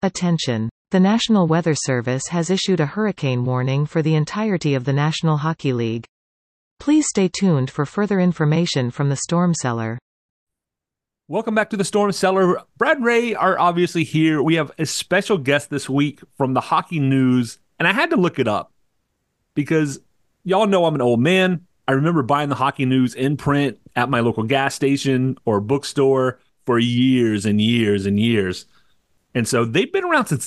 Attention! The National Weather Service has issued a hurricane warning for the entirety of the National Hockey League. Please stay tuned for further information from the Storm Cellar. Welcome back to the Storm Cellar. Brad and Ray are obviously here. We have a special guest this week from the Hockey News, and I had to look it up because y'all know I'm an old man. I remember buying the Hockey News in print at my local gas station or bookstore for years and years and years. And so they've been around since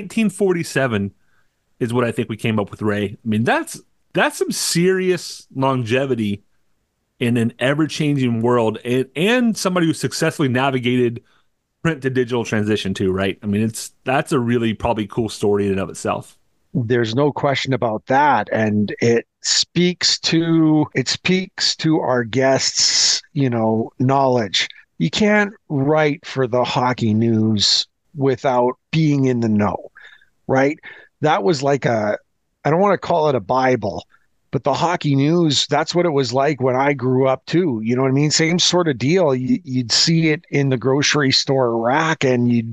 1947 is what I think we came up with, Ray. I mean, that's some serious longevity in an ever-changing world, and somebody who successfully navigated print to digital transition too, right? I mean, that's a really probably cool story in and of itself. There's no question about that. And it speaks to our guests, knowledge. You can't write for the Hockey News without being in the know, right? That was like I don't want to call it a Bible, but the Hockey News, that's what it was like when I grew up too. You know what I mean? Same sort of deal. You'd see it in the grocery store rack and you'd,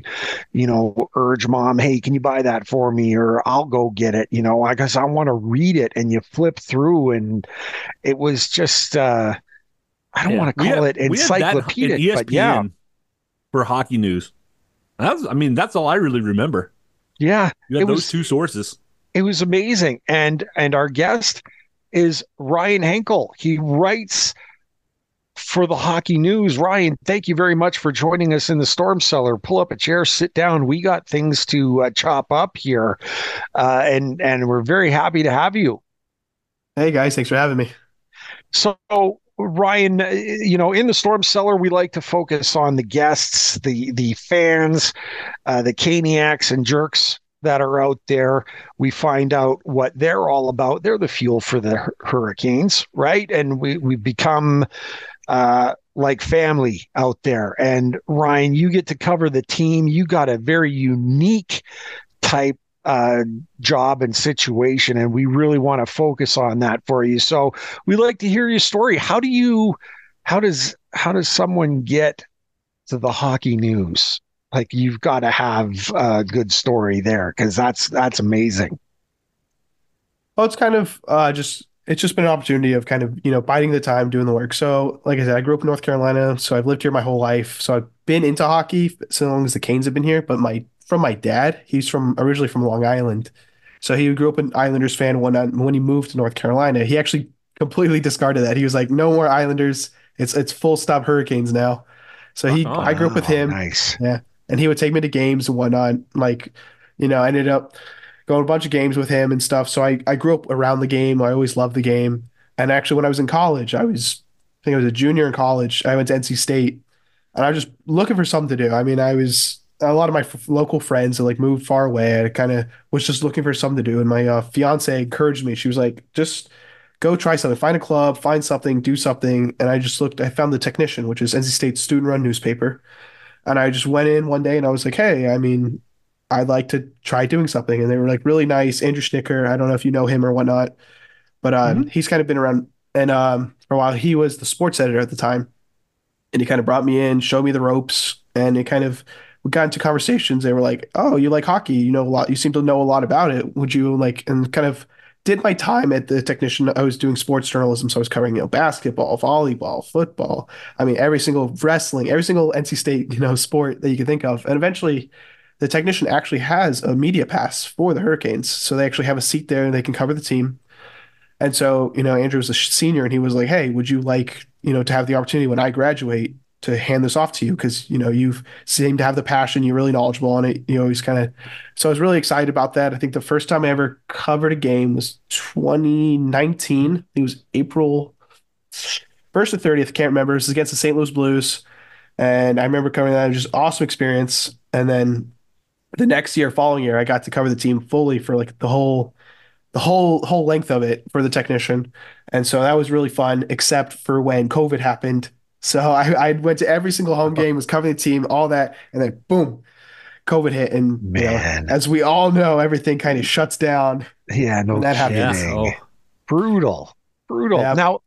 urge mom, hey, can you buy that for me? Or I'll go get it. I guess I want to read it. And you flip through and it was just, I don't want to call it encyclopedic, but yeah. For Hockey News. That's all I really remember. Yeah. You had those two sources. It was amazing. And our guest is Ryan Henkel. He writes for the Hockey News. Ryan, thank you very much for joining us in the Storm Cellar. Pull up a chair, sit down. We got things to chop up here, and we're very happy to have you. Hey guys, thanks for having me. So Ryan, in the Storm Cellar, we like to focus on the guests, the fans, the Caniacs and jerks that are out there. We find out what they're all about. They're the fuel for the Hurricanes, right? And we become like family out there. And Ryan, you get to cover the team. You got a very unique type job and situation, and we really want to focus on that for you. So we like to hear your story. How does someone get to the Hockey News? Like, you've got to have a good story there, because that's amazing. Well, it's kind of it's just been an opportunity of kind of, biding the time, doing the work. So like I said, I grew up in North Carolina, so I've lived here my whole life. So I've been into hockey so long as the Canes have been here. But from my dad, he's originally from Long Island. So he grew up an Islanders fan. When he moved to North Carolina, he actually completely discarded that. He was like, no more Islanders. It's full stop Hurricanes now. So I grew up with him. Nice. Yeah. And he would take me to games and whatnot. Like, I ended up going to a bunch of games with him and stuff. So I grew up around the game. I always loved the game. And actually, when I was in college, I think I was a junior in college. I went to NC State, and I was just looking for something to do. I mean, a lot of my local friends that like moved far away. I kind of was just looking for something to do. And my fiance encouraged me. She was like, just go try something, find a club, find something, do something. And I found The Technician, which is NC State's student-run newspaper. And I just went in one day and I was like, hey, I'd like to try doing something. And they were like really nice. Andrew Schnicker, I don't know if you know him or whatnot, but he's kind of been around. And for a while, he was the sports editor at the time. And he kind of brought me in, showed me the ropes. And we got into conversations. They were like, oh, you like hockey. You know a lot. You seem to know a lot about it. Would you and kind of did my time at The Technician. I was doing sports journalism. So I was covering, basketball, volleyball, football. Every single wrestling, every single NC State, sport that you can think of. And eventually The Technician actually has a media pass for the Hurricanes. So they actually have a seat there and they can cover the team. And so, Andrew was a senior and he was like, hey, would you like, to have the opportunity when I graduate to hand this off to you? Because, you've seemed to have the passion, you're really knowledgeable on it. So I was really excited about that. I think the first time I ever covered a game was 2019. It was April 1st or 30th. I can't remember. It was against the St. Louis Blues. And I remember covering that. It was just an awesome experience. And then the following year, I got to cover the team fully for like the whole length of it for The Technician. And so that was really fun, except for when COVID happened. So I went to every single home game, was covering the team, all that, and then boom, COVID hit. And as we all know, everything kind of shuts down. Yeah, no that kidding. happens. Brutal. Yeah. Now,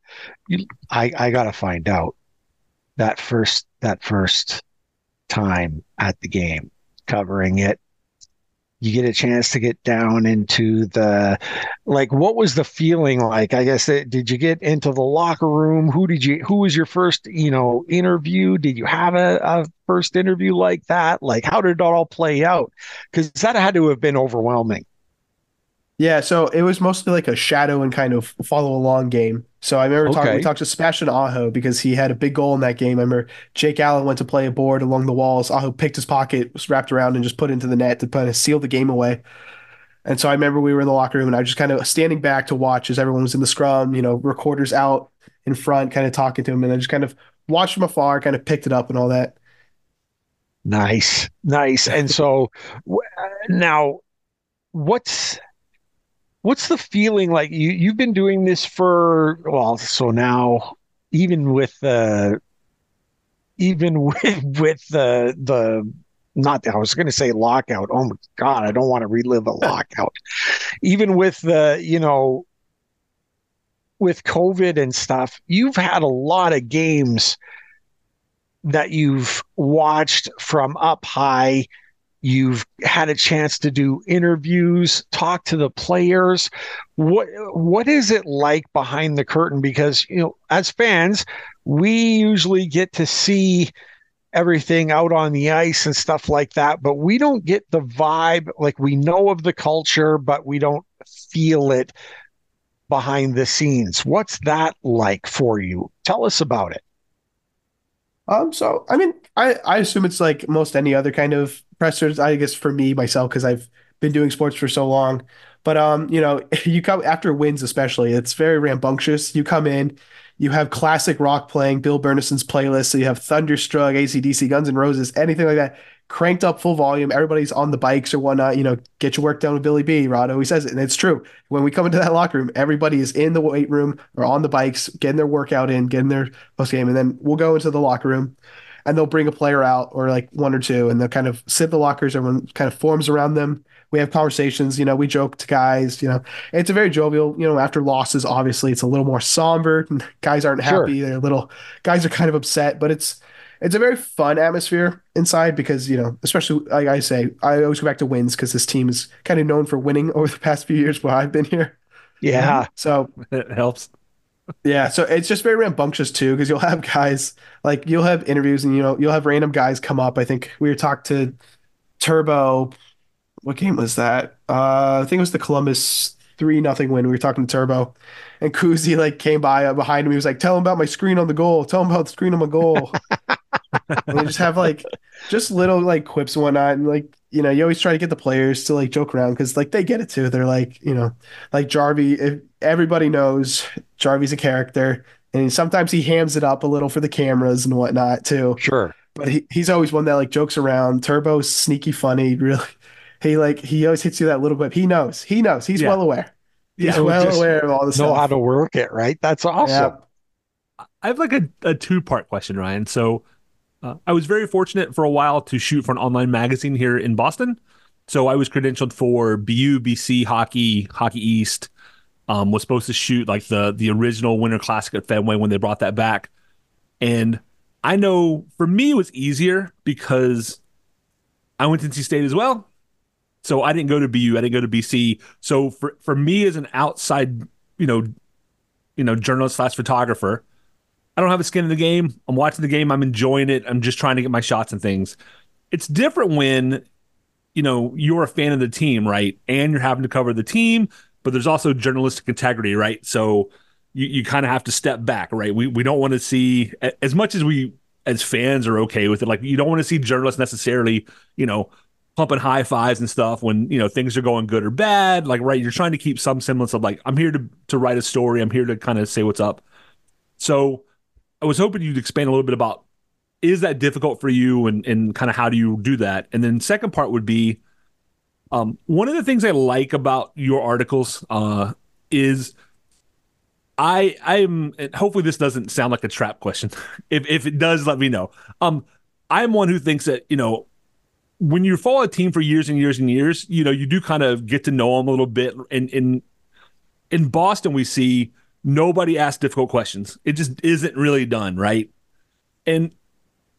I got to find out that first time at the game. covering it, you get a chance to get down into like, what was the feeling like? I guess did you get into the locker room? Who was your first, interview? Did you have a first interview like that? Like, how did it all play out? Because that had to have been overwhelming. Yeah, so it was mostly like a shadow and kind of follow along game. So I remember we Okay. talked to Sebastian Aho because he had a big goal in that game. I remember Jake Allen went to play a board along the walls. Aho picked his pocket, was wrapped around, and just put it into the net to kind of seal the game away. And so I remember we were in the locker room and I was just kind of standing back to watch as everyone was in the scrum, recorders out in front, kind of talking to him. And I just kind of watched from afar, kind of picked it up and all that. Nice, nice. And so now, what's what's the feeling like? You've been doing this for, well, so now, even with the even with the not I was going to say lockout. Oh my God, I don't want to relive a lockout. Even with the, with COVID and stuff, you've had a lot of games that you've watched from up high. You've had a chance to do interviews, talk to the players. What is it like behind the curtain? Because, as fans, we usually get to see everything out on the ice and stuff like that, but we don't get the vibe. Like, we know of the culture, but we don't feel it behind the scenes. What's that like for you? Tell us about it. So I mean, I assume it's like most any other kind of pressers, I guess for me myself, because I've been doing sports for so long. But you come after wins, especially, it's very rambunctious. You come in, you have classic rock playing, Bill Berneson's playlist, so you have Thunderstruck, AC/DC, Guns N' Roses, anything like that, cranked up full volume. Everybody's on the bikes or whatnot. Get your work done with Billy B. Rod always says it, and it's true. When we come into that locker room, everybody is in the weight room or on the bikes, getting their workout in, getting their post game, and then we'll go into the locker room and they'll bring a player out or like one or two, and they'll kind of sit in the lockers. Everyone kind of forms around them. We have conversations. We joke to guys. It's a very jovial. After losses, obviously, it's a little more somber. Guys aren't Sure. happy. Guys are kind of upset, but it's a very fun atmosphere inside because especially like I say, I always go back to wins because this team is kind of known for winning over the past few years while I've been here. Yeah. So It helps. yeah, so it's just very rambunctious too, because you'll have guys like you'll have interviews and you'll have random guys come up. I think we were talked to Turbo. What game was that? I think it was the Columbus 3-0 win. We were talking to Turbo, and Kuzi like came by behind him. He was like, "Tell him about my screen on the goal. Tell him about the screen on my goal." And they just have like just little like quips and whatnot, and like you always try to get the players to like joke around because like they get it too. They're like like Jarvie. If everybody knows Jarvie's a character, and sometimes he hams it up a little for the cameras and whatnot too. Sure. But he's always one that like jokes around. Turbo's sneaky funny, really. He always hits you that little bit. He knows. He knows. He's Yeah. well aware. He's Yeah. well Just aware of all the know how stuff. to work it, right? That's Yeah. awesome. I have like a two-part question, Ryan. So I was very fortunate for a while to shoot for an online magazine here in Boston. So I was credentialed for BU, BC hockey, Hockey East. Was supposed to shoot like the original Winter Classic at Fenway when they brought that back. And I know for me it was easier because I went to NC State as well. So I didn't go to BU, I didn't go to BC. So for me as an outside, journalist slash photographer, I don't have a skin in the game. I'm watching the game. I'm enjoying it. I'm just trying to get my shots and things. It's different when, you're a fan of the team, right? And you're having to cover the team, but there's also journalistic integrity, right? So you kind of have to step back, right? We don't want to see, as much as we as fans are okay with it, like you don't want to see journalists necessarily, pumping high fives and stuff when, things are going good or bad. Like, right, you're trying to keep some semblance of like, I'm here to write a story. I'm here to kind of say what's up. So I was hoping you'd expand a little bit about, is that difficult for you and kind of how do you do that? And then second part would be, one of the things I like about your articles is I'm and hopefully this doesn't sound like a trap question. If it does, let me know. I'm one who thinks that, when you follow a team for years and years and years, you do kind of get to know them a little bit. And in Boston, we see nobody asks difficult questions. It just isn't really done, right? And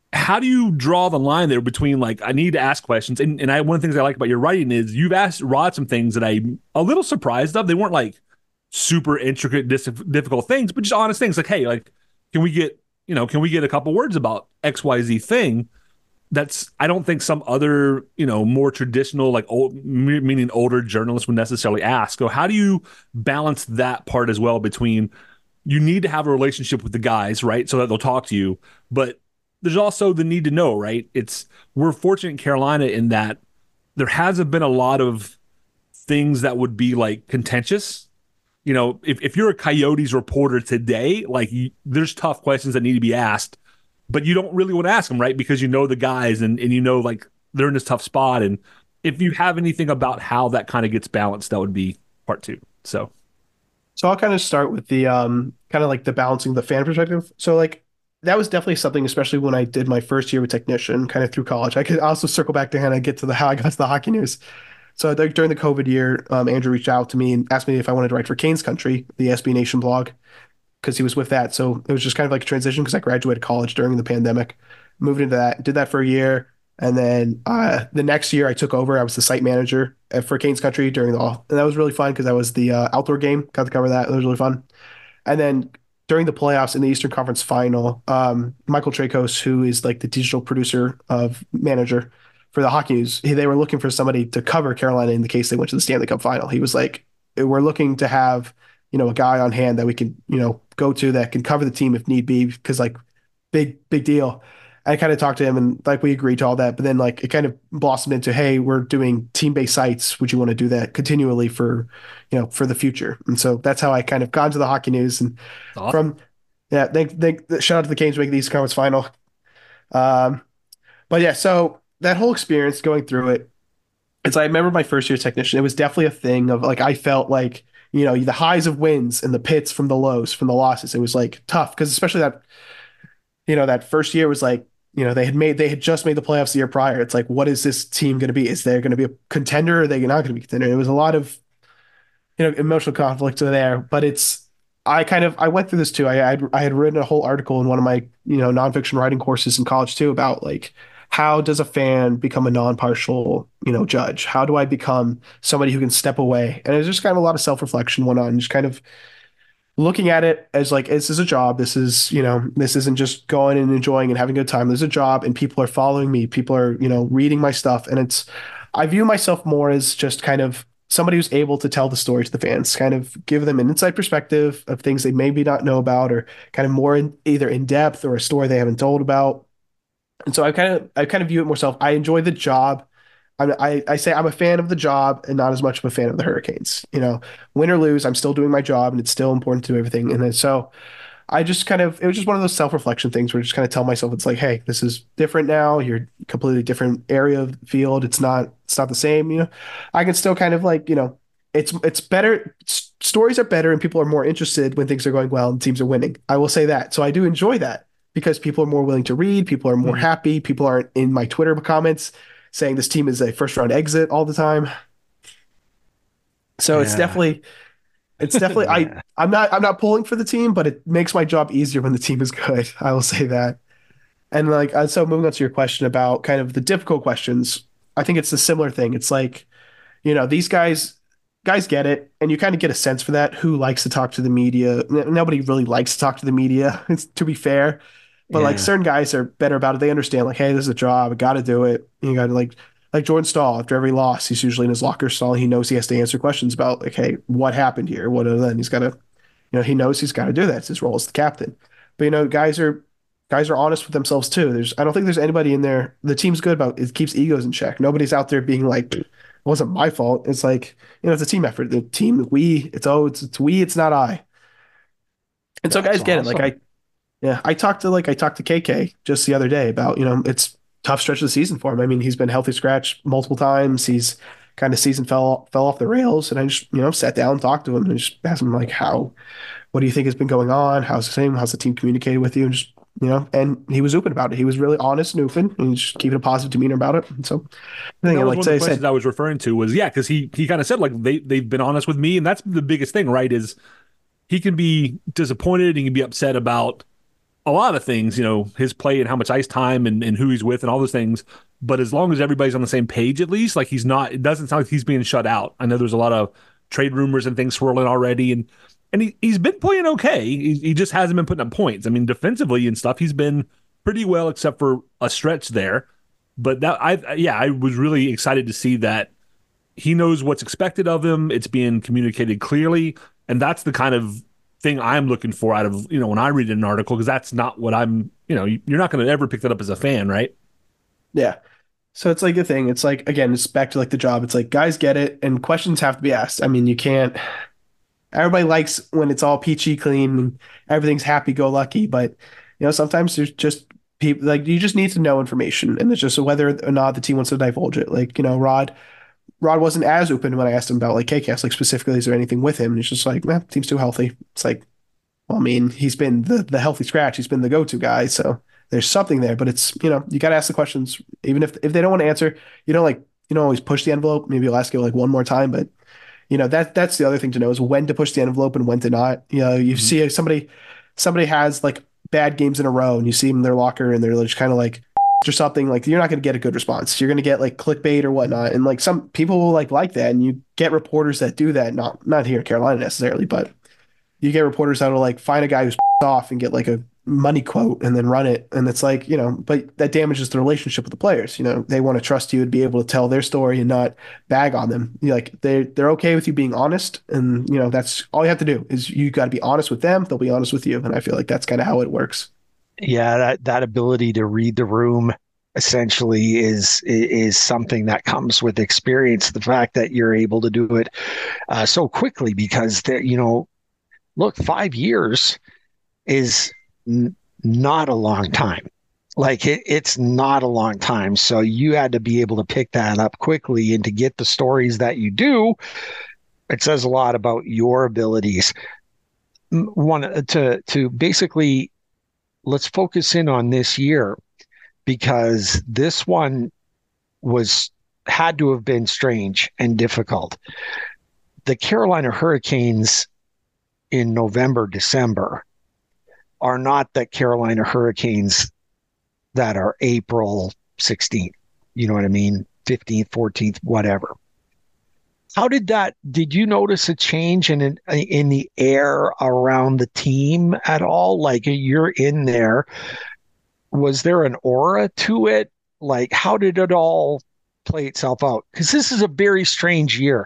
how do you draw the line there between like I need to ask questions and one of the things I like about your writing is you've asked Rod some things that I'm a little surprised of. They weren't like super intricate, difficult things, but just honest things like, hey, like can we get can we get a couple words about XYZ thing? That's I don't think some other more traditional like old meaning older journalists would necessarily ask. So how do you balance that part as well between you need to have a relationship with the guys, right? So that they'll talk to you, but there's also the need to know, right? We're fortunate in Carolina in that there hasn't been a lot of things that would be like contentious. If you're a Coyotes reporter today, like there's tough questions that need to be asked, but you don't really want to ask them, right? Because you know the guys and like they're in this tough spot. And if you have anything about how that kind of gets balanced, that would be part two. So I'll kind of start with the kind of like the balancing the fan perspective. So like that was definitely something, especially when I did my first year with Technician, kind of through college. I could also circle back to kind of get to how I got to the hockey news. So during the COVID year, Andrew reached out to me and asked me if I wanted to write for Canes Country, the SB Nation blog, because he was with that. So it was just kind of like a transition because I graduated college during the pandemic, moved into that, did that for a year. And then the next year I took over. I was the site manager for Canes Country during and that was really fun because I was the outdoor game. Got to cover that. It was really fun. And then during the playoffs in the Eastern Conference Final, Michael Trakos, who is like the digital producer of manager for the Hockey News, they were looking for somebody to cover Carolina in the case they went to the Stanley Cup Final. He was like, "We're looking to have a guy on hand that we can go to that can cover the team if need be because like big deal." I kind of talked to him and like we agreed to all that, but then like it kind of blossomed into, hey, we're doing team-based sites. Would you want to do that continually for the future? And so that's how I kind of got into the Hockey News and awesome. shout out to the Canes making the East Conference Final. But yeah, so that whole experience going through it, I remember my first year Technician. It was definitely a thing of like I felt like the highs of wins and the pits from the lows from the losses. It was like tough because especially that first year was like they had just made the playoffs the year prior. It's like, what is this team going to be? Is there going to be a contender? Or are they not going to be a contender? It was a lot of emotional conflict there, but I went through this too. I had written a whole article in one of my nonfiction writing courses in college too about like how does a fan become a non-partial judge? How do I become somebody who can step away? And it was just kind of a lot of self-reflection went on, just kind of looking at it as like this is a job. This is this isn't just going and enjoying and having a good time. There's a job, and people are following me. People are reading my stuff, and I view myself more as just kind of somebody who's able to tell the story to the fans, kind of give them an inside perspective of things they maybe not know about, or kind of more either in depth or a story they haven't told about. And so I kind of view it more self. I enjoy the job. I say I'm a fan of the job and not as much of a fan of the Hurricanes. Win or lose, I'm still doing my job and it's still important to everything. And then so I just it was just one of those self-reflection things where I just kind of tell myself it's like, hey, this is different now. You're a completely different area of the field. It's not the same. I can still kind of like, it's better. Stories are better and people are more interested when things are going well and teams are winning. I will say that. So I do enjoy that because people are more willing to read. People are more happy. People aren't in my Twitter comments saying this team is a first round exit all the time. So it's definitely yeah. I'm not pulling for the team, but it makes my job easier when the team is good. I will say that. And like so moving on to your question about kind of the difficult questions, I think it's a similar thing. It's like, these guys get it, and you kind of get a sense for that. Who likes to talk to the media? Nobody really likes to talk to the media, to be fair. But like certain guys are better about it. They understand like, hey, this is a job. I got to do it. You got to like Jordan Stahl, after every loss, he's usually in his locker stall. He knows he has to answer questions about like, hey, what happened here? What then he's got to, he knows he's got to do that. It's his role as the captain. But guys are honest with themselves too. I don't think there's anybody in there. The team's good about it keeps egos in check. Nobody's out there being like, it wasn't my fault. It's like, it's a team effort. The team, it's we, it's not I. And so guys get it. Like I talked to KK just the other day about, it's tough stretch of the season for him. I mean, he's been healthy scratch multiple times. He's kind of season fell off the rails. And I just, sat down and talked to him and just asked him like, what do you think has been going on? How's the team communicated with you? And just, and he was open about it. He was really honest and open and just keeping a positive demeanor about it. And so I think one of the questions I was referring to was, because he kind of said like they've been honest with me. And that's the biggest thing, right? Is he can be disappointed. He can be upset about a lot of things, his play and how much ice time and who he's with and all those things. But as long as everybody's on the same page, at least, like it doesn't sound like he's being shut out. I know there's a lot of trade rumors and things swirling already, and he's been playing okay. He just hasn't been putting up points. I mean, defensively and stuff, he's been pretty well, except for a stretch there. But I was really excited to see that he knows what's expected of him. It's being communicated clearly, and that's the kind of thing I'm looking for out of when I read an article, because that's not what I'm. You're not going to ever pick that up as a fan, right? Yeah. So it's like a thing. It's like, again, it's back to like the job. It's like guys get it, and questions have to be asked. I mean, you can't. Everybody likes when it's all peachy clean and everything's happy go lucky, but sometimes there's just people like you just need to know information, and it's just whether or not the team wants to divulge it. Like Rod wasn't as open when I asked him about like KCAS, like specifically, is there anything with him? And he's just like, team's too healthy. It's like, well, I mean, he's been the healthy scratch. He's been the go-to guy. So there's something there, but it's, you got to ask the questions, even if they don't want to answer, always push the envelope. Maybe you'll ask it like one more time, but that's the other thing to know is when to push the envelope and when to not. You see somebody has like bad games in a row and you see them in their locker and they're just kind of like, or something, like you're not going to get a good response. You're going to get like clickbait or whatnot. And like some people will like that. And you get reporters that do that. Not here in Carolina necessarily, but you get reporters that will like find a guy who's off and get like a money quote and then run it. And it's like, but that damages the relationship with the players. They want to trust you and be able to tell their story and not bag on them. They're okay with you being honest. And, that's all you have to do is you got to be honest with them. They'll be honest with you. And I feel like that's kind of how it works. Yeah, that ability to read the room essentially is something that comes with experience. The fact that you're able to do it so quickly, because look, 5 years is not a long time. Like it's not a long time. So you had to be able to pick that up quickly and to get the stories that you do. It says a lot about your abilities. To basically, let's focus in on this year, because this one had to have been strange and difficult. The Carolina Hurricanes in November, December are not the Carolina Hurricanes that are April 16th. You know what I mean? 15th, 14th, whatever. Did you notice a change in the air around the team at all? Like you're in there. Was there an aura to it? Like, how did it all play itself out? Because this is a very strange year.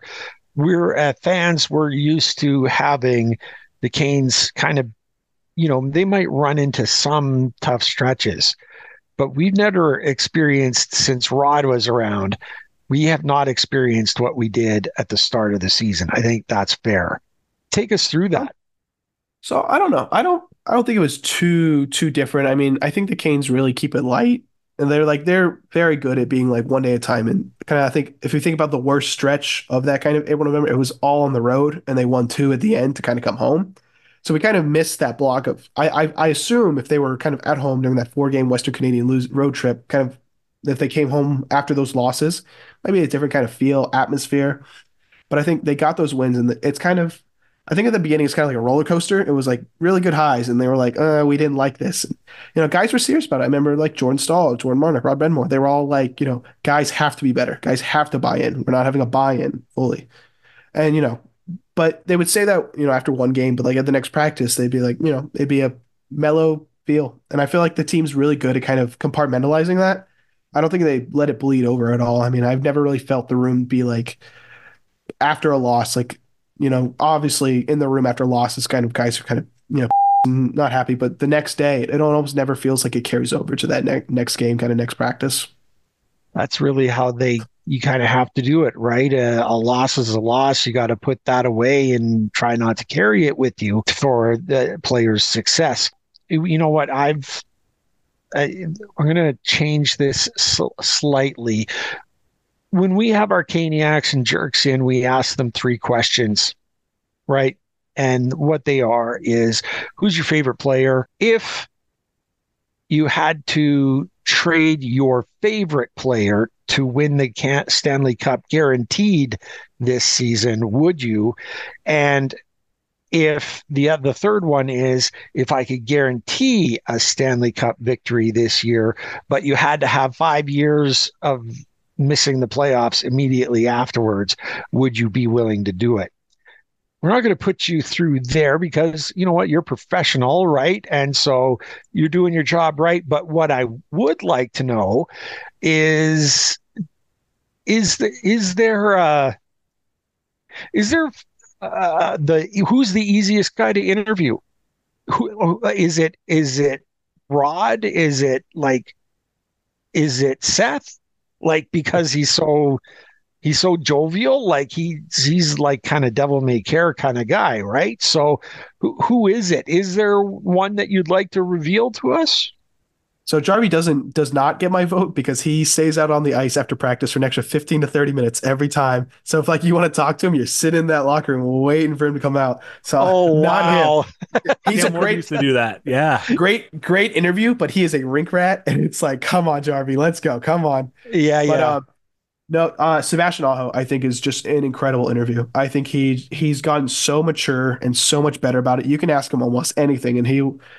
Fans were used to having the Canes kind of, they might run into some tough stretches, but we've never experienced, since Rod was around, we have not experienced what we did at the start of the season. I think that's fair. Take us through that. So I don't know. I don't think it was too different. I mean, I think the Canes really keep it light, and they're very good at being like one day at a time. And kind of, I think if you think about the worst stretch of that kind of April, November, it was all on the road, and they won 2 at the end to kind of come home. So we kind of missed that block of. I assume if they were kind of at home during that 4-game Western Canadian road trip, kind of if they came home after those losses, maybe a different kind of feel, atmosphere. But I think they got those wins, and it's kind of. I think at the beginning it's kind of like a roller coaster. It was like really good highs, and they were like, we didn't like this. And, guys were serious about it. I remember like Jordan Staal, Jordan Marnick, Rod Benmore. They were all like, guys have to be better. Guys have to buy in. We're not having a buy-in fully. And, but they would say that, after one game, but like at the next practice, they'd be like, it'd be a mellow feel. And I feel like the team's really good at kind of compartmentalizing that. I don't think they let it bleed over at all. I mean, I've never really felt the room be like, after a loss, like, obviously in the room after losses, kind of guys are kind of, not happy, but the next day, it almost never feels like it carries over to that next game, kind of next practice. That's really how you kind of have to do it, right? A loss is a loss. You got to put that away and try not to carry it with you for the player's success. You know what? I'm going to change this slightly. When we have our Caniacs and Jerks in, we ask them 3 questions, right? And what they are is, who's your favorite player? If you had to trade your favorite player to win the Stanley Cup guaranteed this season, would you? And if the third one is if I could guarantee a Stanley Cup victory this year, but you had to have 5 years of missing the playoffs immediately afterwards, would you be willing to do it? We're not going to put you through there because you know what, you're professional, right? And so you're doing your job right. But what I would like to know is is there the who's the easiest guy to interview? Who is it Rod? Is it Seth? Like because he's so jovial, like he's like kind of devil may care kind of guy, right? So who is it? Is there one that you'd like to reveal to us? So Jarvie does not get my vote because he stays out on the ice after practice for an extra 15 to 30 minutes every time. So if like you want to talk to him, you're sitting in that locker room waiting for him to come out. So Oh not wow. him. He's Yeah, a more great used to do that. Yeah. great interview, but he is a rink rat, and it's like, come on, Jarvie, let's go. Come on. Yeah, But yeah. no, Sebastian Aho, I think, is just an incredible interview. I think he's gotten so mature and so much better about it. You can ask him almost anything, and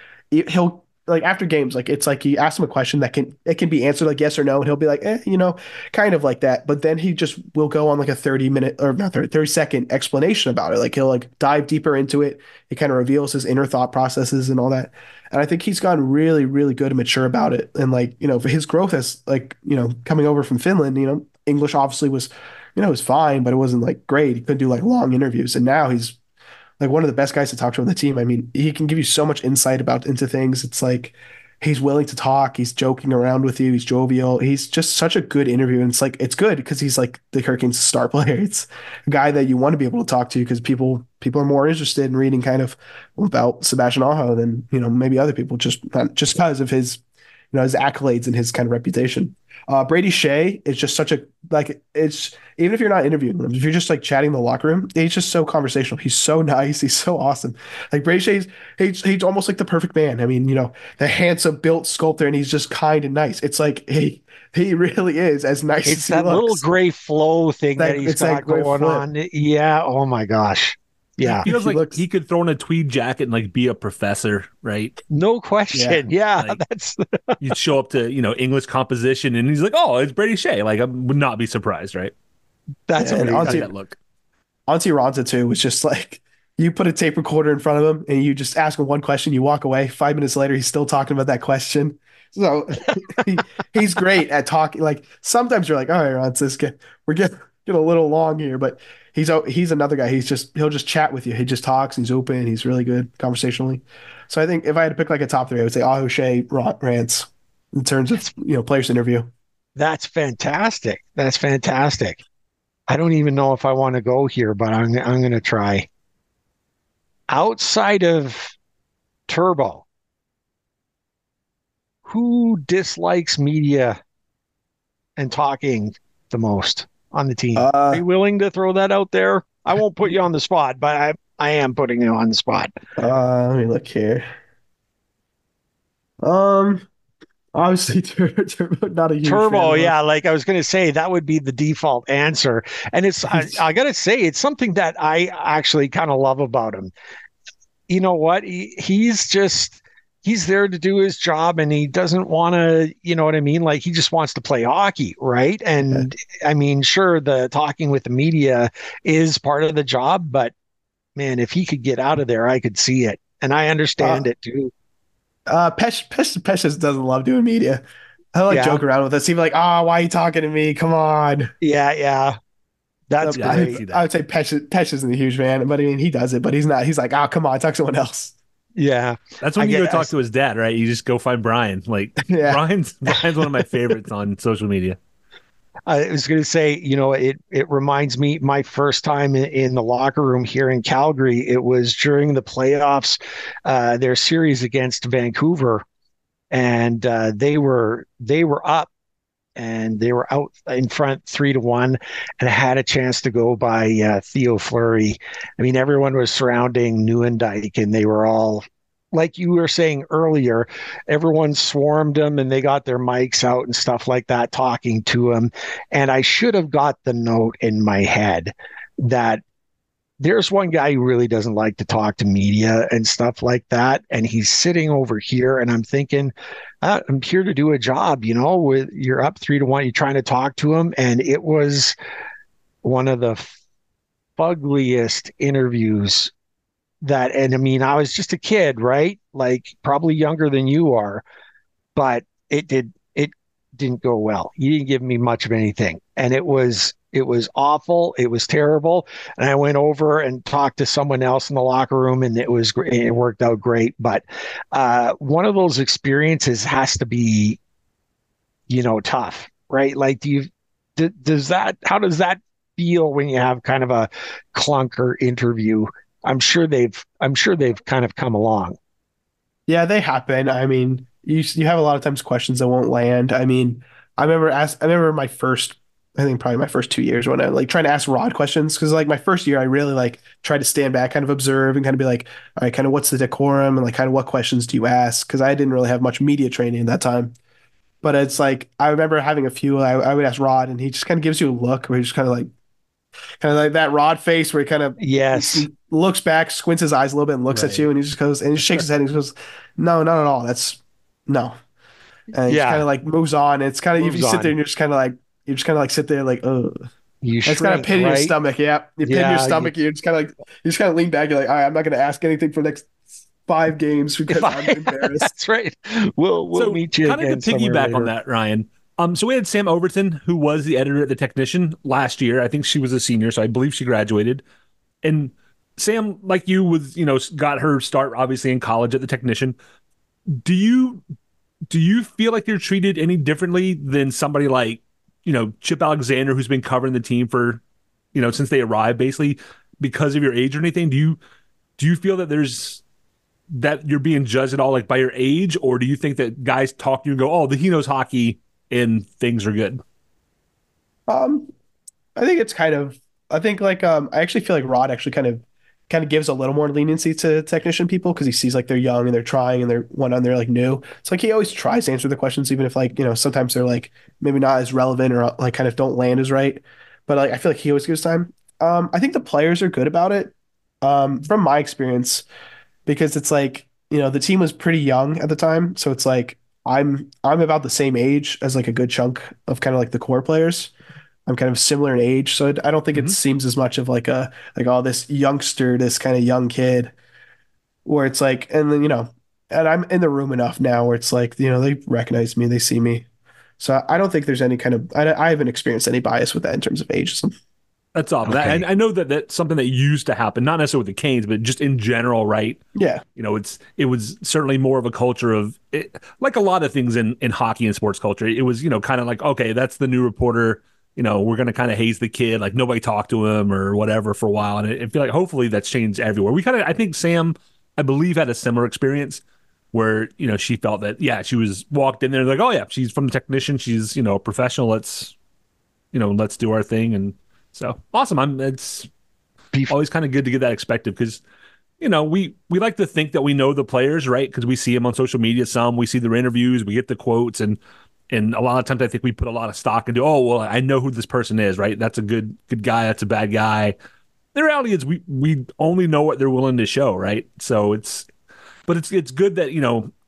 he'll like after games, like it's like you ask him a question that can be answered like yes or no, and he'll be like, kind of like that. But then he just will go on like a 30-minute or not 30-second explanation about it. Like he'll like dive deeper into it. It kind of reveals his inner thought processes and all that. And I think he's gotten really, really good and mature about it. And like, for his growth as like, coming over from Finland, English obviously was fine, but it wasn't like great. He couldn't do like long interviews. And now he's like one of the best guys to talk to on the team. I mean, he can give you so much insight into things. It's like he's willing to talk. He's joking around with you. He's jovial. He's just such a good interview. And it's like it's good because he's like the Hurricanes star player. It's a guy that you want to be able to talk to because people are more interested in reading kind of about Sebastian Aho than maybe other people just because of his his accolades and his kind of reputation. Brady Shea is just such a like it's even if you're not interviewing him, if you're just like chatting in the locker room, he's just so conversational. He's so nice. He's so awesome. Like Brady Shea's he's almost like the perfect man. I mean, the handsome built sculptor, and he's just kind and nice. It's like he really is as nice It's as he that looks. little gray flow thing that he's got going on. Yeah. Oh my gosh. Yeah. He feels He like looks- he could throw on a tweed jacket and like be a professor, right? No question. Yeah. Like- That's You'd show up to, English composition and he's like, oh, it's Brady Shea. Like, I would not be surprised, right? that's Yeah, and amazing. Got that look. Antti Raanta too was just like you put a tape recorder in front of him and you just ask him one question, you walk away. 5 minutes later, he's still talking about that question. So he's great at talking. Like sometimes you're like, all right, Raanta, we're getting a little long here, but he's another guy. He'll just chat with you. He just talks. He's open. He's really good conversationally. So I think if I had to pick like a top three, I would say Aho, Shea, Rance in terms of players to interview. That's fantastic. That's fantastic. I don't even know if I want to go here, but I'm going to try. Outside of Turbo, who dislikes media and talking the most on the team? Are you willing to throw that out there? I won't put you on the spot, but I am putting you on the spot. Let me look here. Obviously, Turbo, not a huge Turbo, fan of yeah, like I was going to say, that would be the default answer. And I got to say, it's something that I actually kind of love about him. You know what? He's there to do his job and he doesn't want to, you know what I mean? Like he just wants to play hockey, right? And I mean, sure, the talking with the media is part of the job, but man, if he could get out of there, I could see it. And I understand it too. Pesh just doesn't love doing media. I joke around with us. He'd be like, why are you talking to me? Come on. Yeah. That's great. I would say Pesh isn't a huge fan, but I mean, he does it, but he's not. He's like, come on, talk to someone else. Yeah. That's when you go talk to his dad, right? You just go find Brian. Like Brian's one of my favorites on social media. I was going to say, it reminds me my first time in the locker room here in Calgary. It was during the playoffs, their series against Vancouver, and they were up and they were out in front 3-1, and I had a chance to go by Theo Fleury. I mean, everyone was surrounding Nieuwendyk, and they were all, like you were saying earlier, everyone swarmed him and they got their mics out and stuff like that, talking to him. And I should have got the note in my head that there's one guy who really doesn't like to talk to media and stuff like that. And he's sitting over here, and I'm thinking, I'm here to do a job, with you're up 3-1, you're trying to talk to him. And it was one of the fuggliest interviews and I mean, I was just a kid, right? Like probably younger than you are, but it didn't go well. He didn't give me much of anything. And it was awful. It was terrible. And I went over and talked to someone else in the locker room, and it worked out great. But one of those experiences has to be, tough, right? Like, how does that feel when you have kind of a clunker interview? I'm sure they've kind of come along. Yeah, they happen. I mean, you have a lot of times questions that won't land. I mean, I remember my first, I think probably my first 2 years when I like trying to ask Rod questions because like my first year I really like tried to stand back, kind of observe and kind of be like, all right, kind of what's the decorum and like kind of what questions do you ask? Because I didn't really have much media training at that time. But it's like I remember having a few. I would ask Rod, and he just kind of gives you a look where he just kind of like that Rod face where he kind of Yes. looks back, squints his eyes a little bit, and looks at Right. you, and he just goes and he shakes his head and he goes, "No, not at all. That's no." And he just kind Yeah. of like moves on. It's kind of you Moves sit there on. and you're just kind of like sit there like, oh, You it's kind of shrink, pin in your right? stomach. Yeah, you pin your Yeah. stomach. You just kind of lean back. You're like, all right, I'm not going to ask anything for the next 5 games If because I'm I, embarrassed. that's right. We'll So, meet you kind of to again somewhere piggyback on later. that, Ryan. So we had Sam Overton, who was the editor at the Technician last year. I think she was a senior, so I believe she graduated. And Sam, like you, got her start obviously in college at the Technician. Do you feel like you're treated any differently than somebody like Chip Alexander, who's been covering the team for since they arrived, basically because of your age or anything? Do you feel that you're being judged at all, like by your age, or do you think that guys talk to you and go, "Oh, he knows hockey and things are good"? Um, I think it's kind of. I think like I actually feel like Rod actually kind of gives a little more leniency to technician people because he sees like they're young and they're trying and they're like new. It's like he always tries to answer the questions even if like sometimes they're like maybe not as relevant or like kind of don't land as right. But like I feel like he always gives time. I think the players are good about it. From my experience, because it's like the team was pretty young at the time, so it's like I'm about the same age as like a good chunk of kind of like the core players. I'm kind of similar in age, so I don't think it Hmm. seems as much of like a like oh this youngster, this kind of young kid, where it's like, and then and I'm in the room enough now where it's like they recognize me, they see me, so I don't think there's any kind of I haven't experienced any bias with that in terms of ageism. That's all. Okay. I know that that's something that used to happen, not necessarily with the Canes, but just in general, right? Yeah, It was certainly more of a culture of it, like a lot of things in hockey and sports culture. It was kind of like, okay, that's the new reporter. We're going to kind of haze the kid, like nobody talked to him or whatever for a while. And I feel like hopefully that's changed everywhere. I think Sam, I believe, had a similar experience where she felt that she was walked in there like, oh yeah, she's from the Technician, she's a professional. Let's do our thing. And so awesome. It's Bef- always kind of good to get that perspective because we like to think that we know the players, right? Because we see them on social media. Some we see their interviews, we get the quotes, and a lot of times I think we put a lot of stock into, oh well, I know who this person is, right? That's a good guy. That's a bad guy. The reality is we only know what they're willing to show, right? So it's good that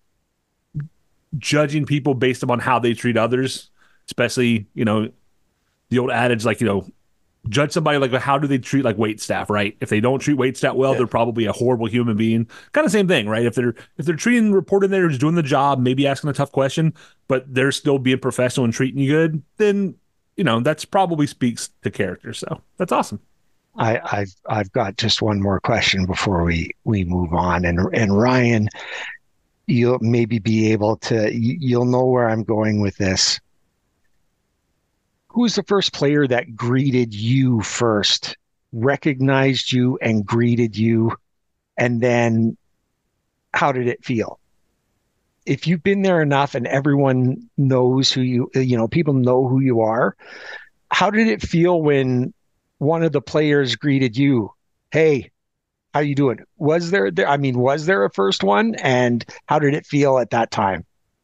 judging people based upon how they treat others, especially the old adage like judge somebody like how do they treat like wait staff, right? If they don't treat wait staff well, yeah. they're probably a horrible human being. Kind of same thing, right? If they're treating the reporter there who's doing the job, maybe asking a tough question, but they're still being professional and treating you good, then that's probably speaks to character. So that's awesome. I've got just one more question before we move on, and Ryan, you'll maybe be able to you'll know where I'm going with this. Who's the first player that greeted you first, recognized you and greeted you, and then how did it feel? If you've been there enough and everyone knows people know who you are, how did it feel when one of the players greeted you? Hey, how you doing? Was there a first one? And how did it feel at that time?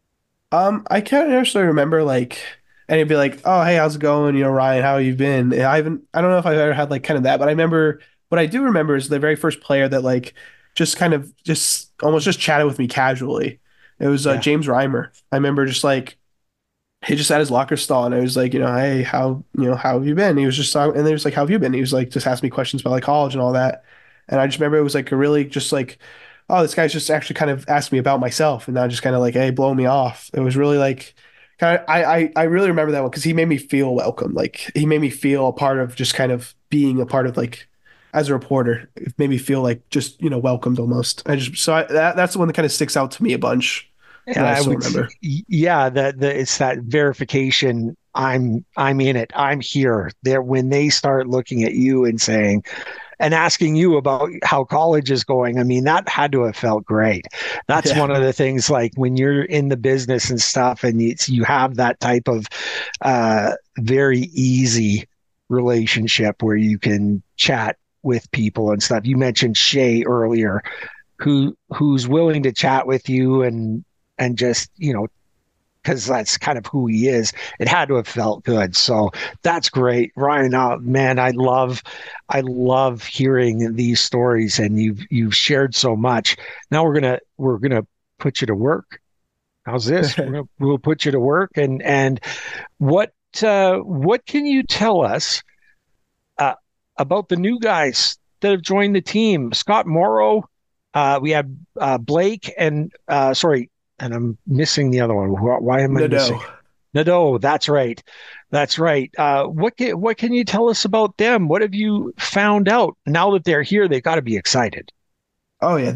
I can't actually remember like, and it'd be like, oh hey, how's it going? Ryan, how you been? I don't know if I've ever had like kind of that, but I remember what I do remember is the very first player that like just kind of just almost just chatted with me casually. It was Yeah. James Reimer. I remember just like he just at his locker stall and I was like, hey, how have you been? He was just talking, and he was like, how have you been? He was like, just asking me questions about like college and all that. And I just remember it was like a really just like, oh, this guy's just actually kind of asked me about myself and not just kind of like, hey, blow me off. It was really like, kind of, I really remember that one because he made me feel welcome. Like he made me feel a part of just kind of being a part of like, as a reporter, it made me feel like just, welcomed almost. That's the one that kind of sticks out to me a bunch And that I I still would, remember. yeah, it's that verification. I'm in it. I'm here. There when they start looking at you and saying and asking you about how college is going. I mean, that had to have felt great. That's Yeah. one of the things. Like when you're in the business and stuff, and you have that type of very easy relationship where you can chat with people and stuff. You mentioned Shay earlier, who's willing to chat with you and just because that's kind of who he is. It had to have felt good. So that's great, Ryan. Man, I love hearing these stories, and you've shared so much. Now we're gonna put you to work. How's this? We'll put you to work, and what can you tell us uh, about the new guys that have joined the team? Scott Morrow. We have Blake and sorry, and I'm missing the other one. Why am I missing? No. Nadeau. That's right. That's right. What can you tell us about them? What have you found out now that they're here? They've got to be excited. Oh yeah,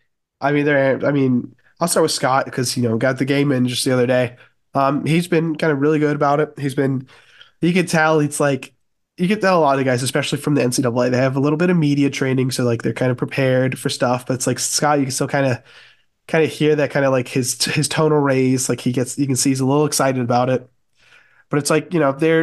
I'll start with Scott because got the game in just the other day. He's been kind of really good about it. You could tell it's like you could tell a lot of guys, especially from the NCAA, they have a little bit of media training, so like they're kind of prepared for stuff. But it's like Scott, you can still kind of hear that kind of like his tonal raise, like you can see he's a little excited about it. But it's like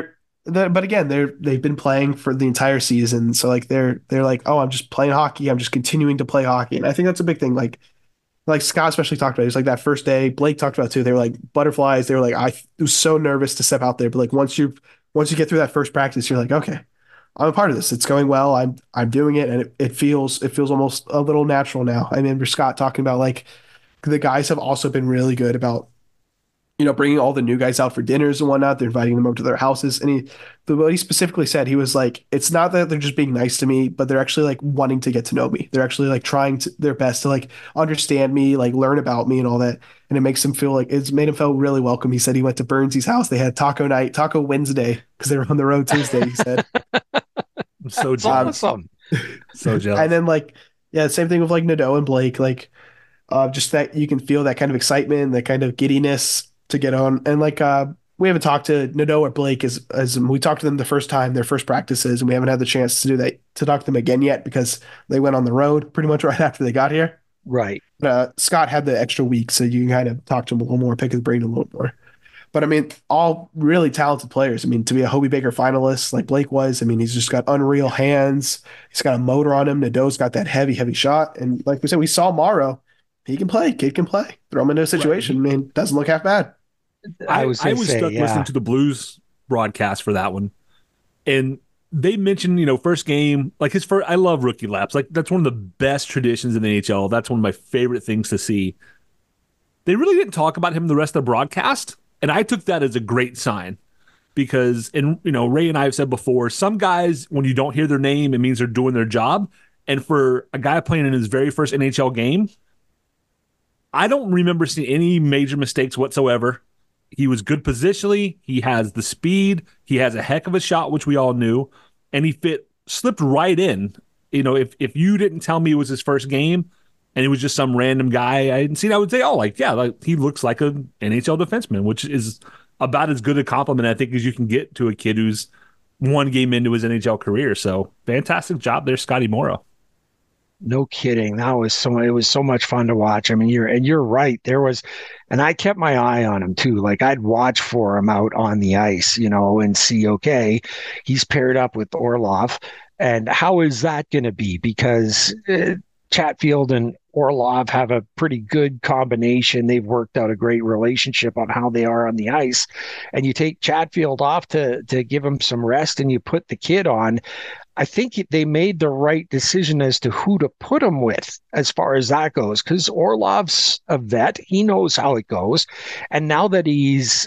but again they've been playing for the entire season, so like they're like, oh, I'm just playing hockey, I'm just continuing to play hockey, and I think that's a big thing. Like Scott especially talked about it. It's like that first day. Blake talked about it too. They were like butterflies. They were like, I was so nervous to step out there, but like once you get through that first practice, you're like, okay, I'm a part of this. It's going well. I'm doing it, and it feels almost a little natural now. I remember Scott talking about like the guys have also been really good about bringing all the new guys out for dinners and whatnot. They're inviting them over to their houses. And what he specifically said, he was like, it's not that they're just being nice to me, but they're actually like wanting to get to know me. They're actually like their best to like understand me, like learn about me and all that. And it makes them feel like it's made him feel really welcome. He said he went to Burnsy's house. They had taco night, taco Wednesday, because they were on the road Tuesday, he said. I'm so It's jealous. awesome. So jealous. And then like, yeah, same thing with like Nadeau and Blake, like just that you can feel that kind of excitement, that kind of giddiness to get on. And like we haven't talked to Nadeau or Blake as we talked to them the first time, their first practices, and we haven't had the chance to do that to talk to them again yet because they went on the road pretty much right after they got here. Right. Scott had the extra week, so you can kind of talk to him a little more, pick his brain a little more. But I mean, all really talented players. I mean, to be a Hobey Baker finalist like Blake was, I mean, he's just got unreal hands. He's got a motor on him. Nadeau's got that heavy, heavy shot. And like we said, we saw Morrow. He can play. Kid can play. Throw him into a situation. I mean, doesn't look half bad. I I was I gonna was say, stuck yeah. listening to the Blues broadcast for that one, and they mentioned first game like his first. I love rookie laps. Like that's one of the best traditions in the NHL. That's one of my favorite things to see. They really didn't talk about him the rest of the broadcast, and I took that as a great sign because, and Ray and I have said before, some guys when you don't hear their name, it means they're doing their job. And for a guy playing in his very first NHL game, I don't remember seeing any major mistakes whatsoever. He was good positionally. He has the speed. He has a heck of a shot, which we all knew, and slipped right in. If you didn't tell me it was his first game, and he was just some random guy I hadn't seen, I would say, oh, like yeah, like he looks like an NHL defenseman, which is about as good a compliment I think as you can get to a kid who's one game into his NHL career. So fantastic job there, Scotty Morrow. No kidding. It was so much fun to watch. I mean, you're right. And I kept my eye on him too. Like I'd watch for him out on the ice, and see, okay, he's paired up with Orlov. And how is that going to be? Because Chatfield and Orlov have a pretty good combination. They've worked out a great relationship on how they are on the ice. And you take Chatfield off to give him some rest and you put the kid on. I think they made the right decision as to who to put him with as far as that goes, because Orlov's a vet. He knows how it goes. And now that he's,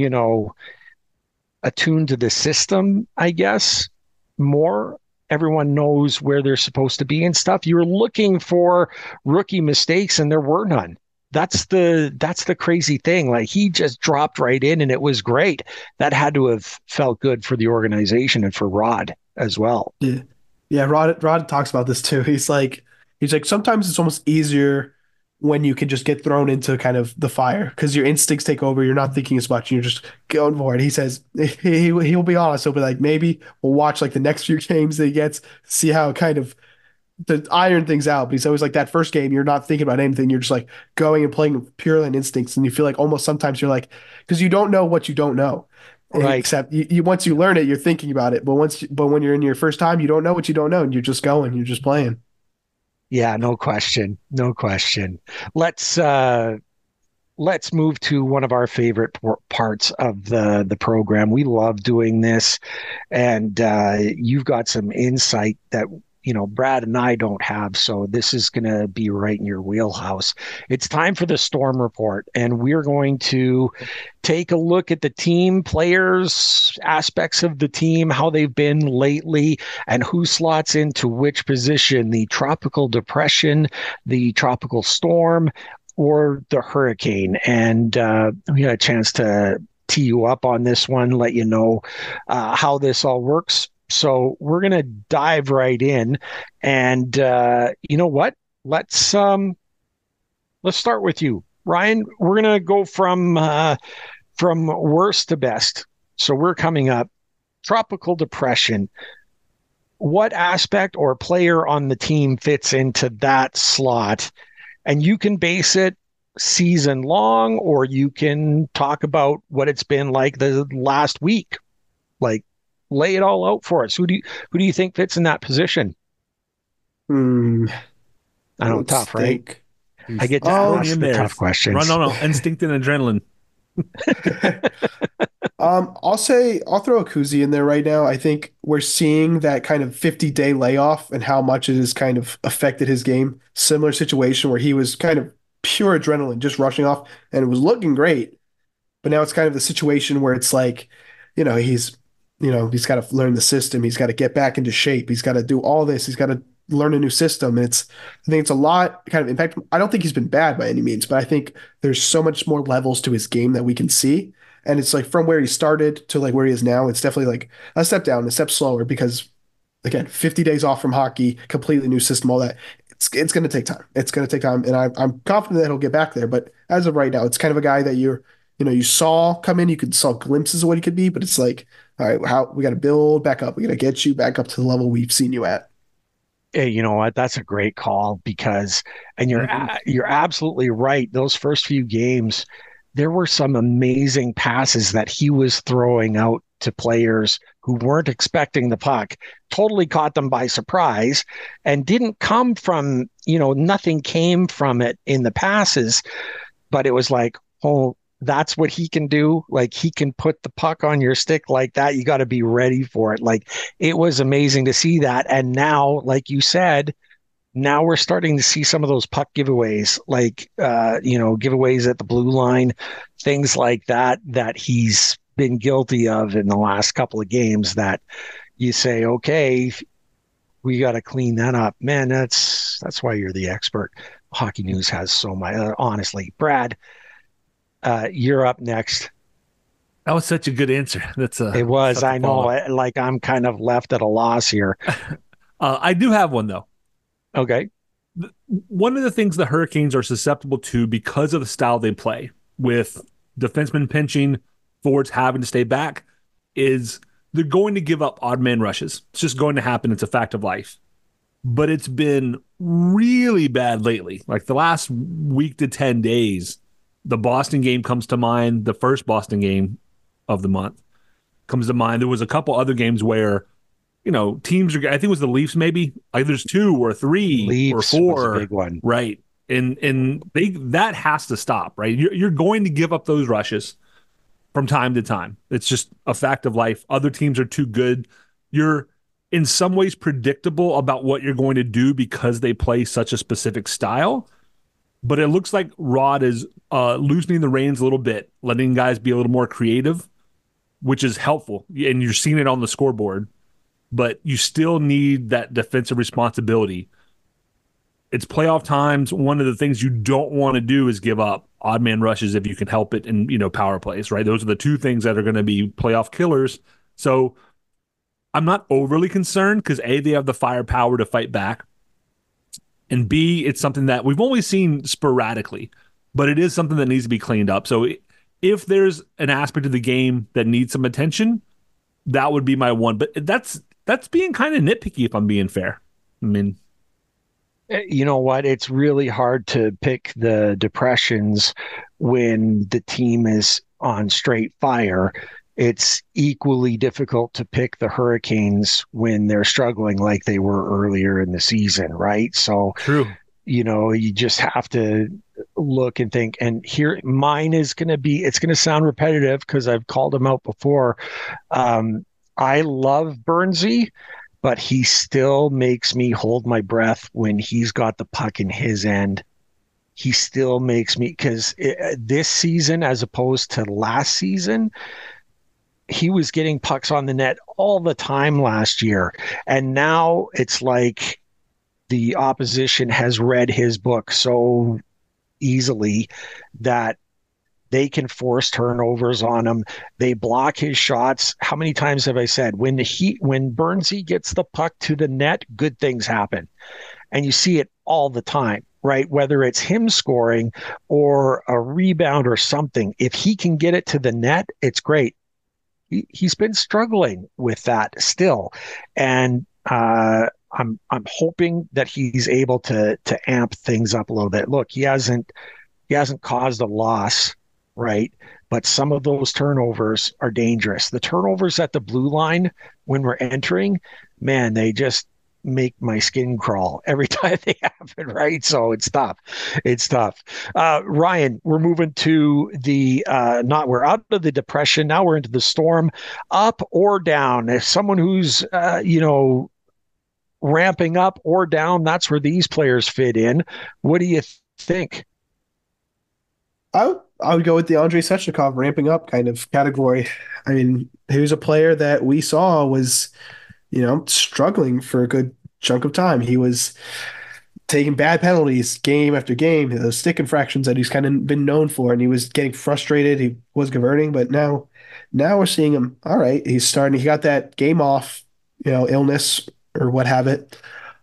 attuned to the system, I guess, more, everyone knows where they're supposed to be and stuff. You were looking for rookie mistakes and there were none. That's the crazy thing. Like, he just dropped right in and it was great. That had to have felt good for the organization and for Rod as well. Yeah. Yeah, Rod talks about this too. He's like sometimes it's almost easier when you can just get thrown into kind of the fire because your instincts take over. You're not thinking as much. And you're just going for it. He says he'll be honest. He'll be like, maybe we'll watch like the next few games that he gets, see how kind of to iron things out. But he's always like, that first game, you're not thinking about anything. You're just like going and playing purely on instincts. And you feel like almost sometimes you're like, because you don't know what you don't know. Right. Except you once you learn it, you're thinking about it. But when you're in your first time, you don't know what you don't know, and you're just going, you're just playing. Yeah, no question. No question. Let's let's move to one of our favorite parts of the program. We love doing this, and you've got some insight that Brad and I don't have. So this is going to be right in your wheelhouse. It's time for the Storm Report, and we're going to take a look at the team, players, aspects of the team, how they've been got and who slots into which position: the tropical depression, the tropical storm, or the hurricane. And we had a chance to tee you up on this one, let you know how this all works. So we're going to dive right in. And you know what? Let's start with you, Ryan. We're going to go from worst to best. So we're coming up. Tropical depression. What aspect or player on the team fits into that slot? And you can base it season long, or you can talk about what it's been like the last week. Like, lay it all out for us. Who do you think fits in that position? I know, tough, right? I get to ask the tough questions. No, instinct and adrenaline. I'll throw a Kuzi in there right now. I think we're seeing that kind of 50-day layoff and how much it has kind of affected his game. Similar situation where he was kind of pure adrenaline, just rushing off, and it was looking great. But now it's kind of the situation where it's like, he's got to learn the system. He's got to get back into shape. He's got to do all this. He's got to learn a new system. And I think it's a lot kind of impact. I don't think he's been bad by any means, but I think there's so much more levels to his game that we can see. And it's like from where he started to like where he is now, it's definitely like a step down, a step slower because, again, 50 days off from hockey, completely new system, all that. It's going to take time. It's going to take time. And I'm confident that he'll get back there. But as of right now, it's kind of a guy that you saw come in, you saw glimpses of what he could be, but it's like, all right, how we got to build back up. We got to get you back up to the level we've seen you at. Hey, you know what? That's a great call because, and you're absolutely right. Those first few games, there were some amazing passes that he was throwing out to players who weren't expecting the puck, totally caught them by surprise, and didn't come from, nothing came from it in the passes, but it was like, oh, that's what he can do. Like, he can put the puck on your stick like that. You got to be ready for it. Like, it was amazing to see that. And now, like you said, now we're starting to see some of those puck giveaways, like, giveaways at the blue line, things like that he's been guilty of in the last couple of games that you say, okay, we got to clean that up. Man, that's why you're the expert. Hockey News has so much, honestly. Brad, you're up next. That was such a good answer. It was. I know. Like, I'm kind of left at a loss here. I do have one though. Okay. One of the things the Hurricanes are susceptible to because of the style they play, with defensemen pinching, forwards having to stay back, is they're going to give up odd man rushes. It's just going to happen. It's a fact of life. But it's been really bad lately. Like the last week to 10 days, the Boston game comes to mind. The first Boston game of the month comes to mind. There was a couple other games where, teams are, I think it was the Leafs maybe. Like there's 2 or 3 Leafs or 4. Was a big one. Right. And that has to stop, right? You're going to give up those rushes from time to time. It's just a fact of life. Other teams are too good. You're in some ways predictable about what you're going to do because they play such a specific style. But it looks like Rod is loosening the reins a little bit, letting guys be a little more creative, which is helpful. And you're seeing it on the scoreboard, but you still need that defensive responsibility. It's playoff times. One of the things you don't want to do is give up odd man rushes if you can help it, and power plays, right? Those are the two things that are going to be playoff killers. So I'm not overly concerned because A, they have the firepower to fight back, and B, it's something that we've only seen sporadically, but it is something that needs to be cleaned up. So if there's an aspect of the game that needs some attention, that would be my one. But that's being kind of nitpicky, if I'm being fair. I mean, you know what? It's really hard to pick the depressions when the team is on straight fire. It's equally difficult to pick the Hurricanes when they're struggling like they were earlier in the season, right? So, true. You just have to look and think. And here, mine is going to be, it's going to sound repetitive because I've called him out before. I love Bernsey, but he still makes me hold my breath when he's got the puck in his end. He still makes me, because this season, as opposed to last season, he was getting pucks on the net all the time last year. And now it's like the opposition has read his book so easily that they can force turnovers on him. They block his shots. How many times have I said, when Bernsey gets the puck to the net, good things happen. And you see it all the time, right? Whether it's him scoring or a rebound or something, if he can get it to the net, it's great. He's been struggling with that still. And I'm hoping that he's able to amp things up a little bit. Look, he hasn't caused a loss, right? But some of those turnovers are dangerous. The turnovers at the blue line when we're entering, man, they just make my skin crawl every time they happen, right? So it's tough. It's tough. Ryan, we're moving to we're out of the depression. Now we're into the storm. Up or down? If someone who's, ramping up or down, that's where these players fit in. What do you think? I would go with the Andrei Svechnikov ramping up kind of category. I mean, he was a player that we saw was, struggling for a good chunk of time. He was taking bad penalties game after game, those stick infractions that he's kind of been known for, and he was getting frustrated. He was converting, but now we're seeing him. All right, he's starting. He got that game off, illness or what have it,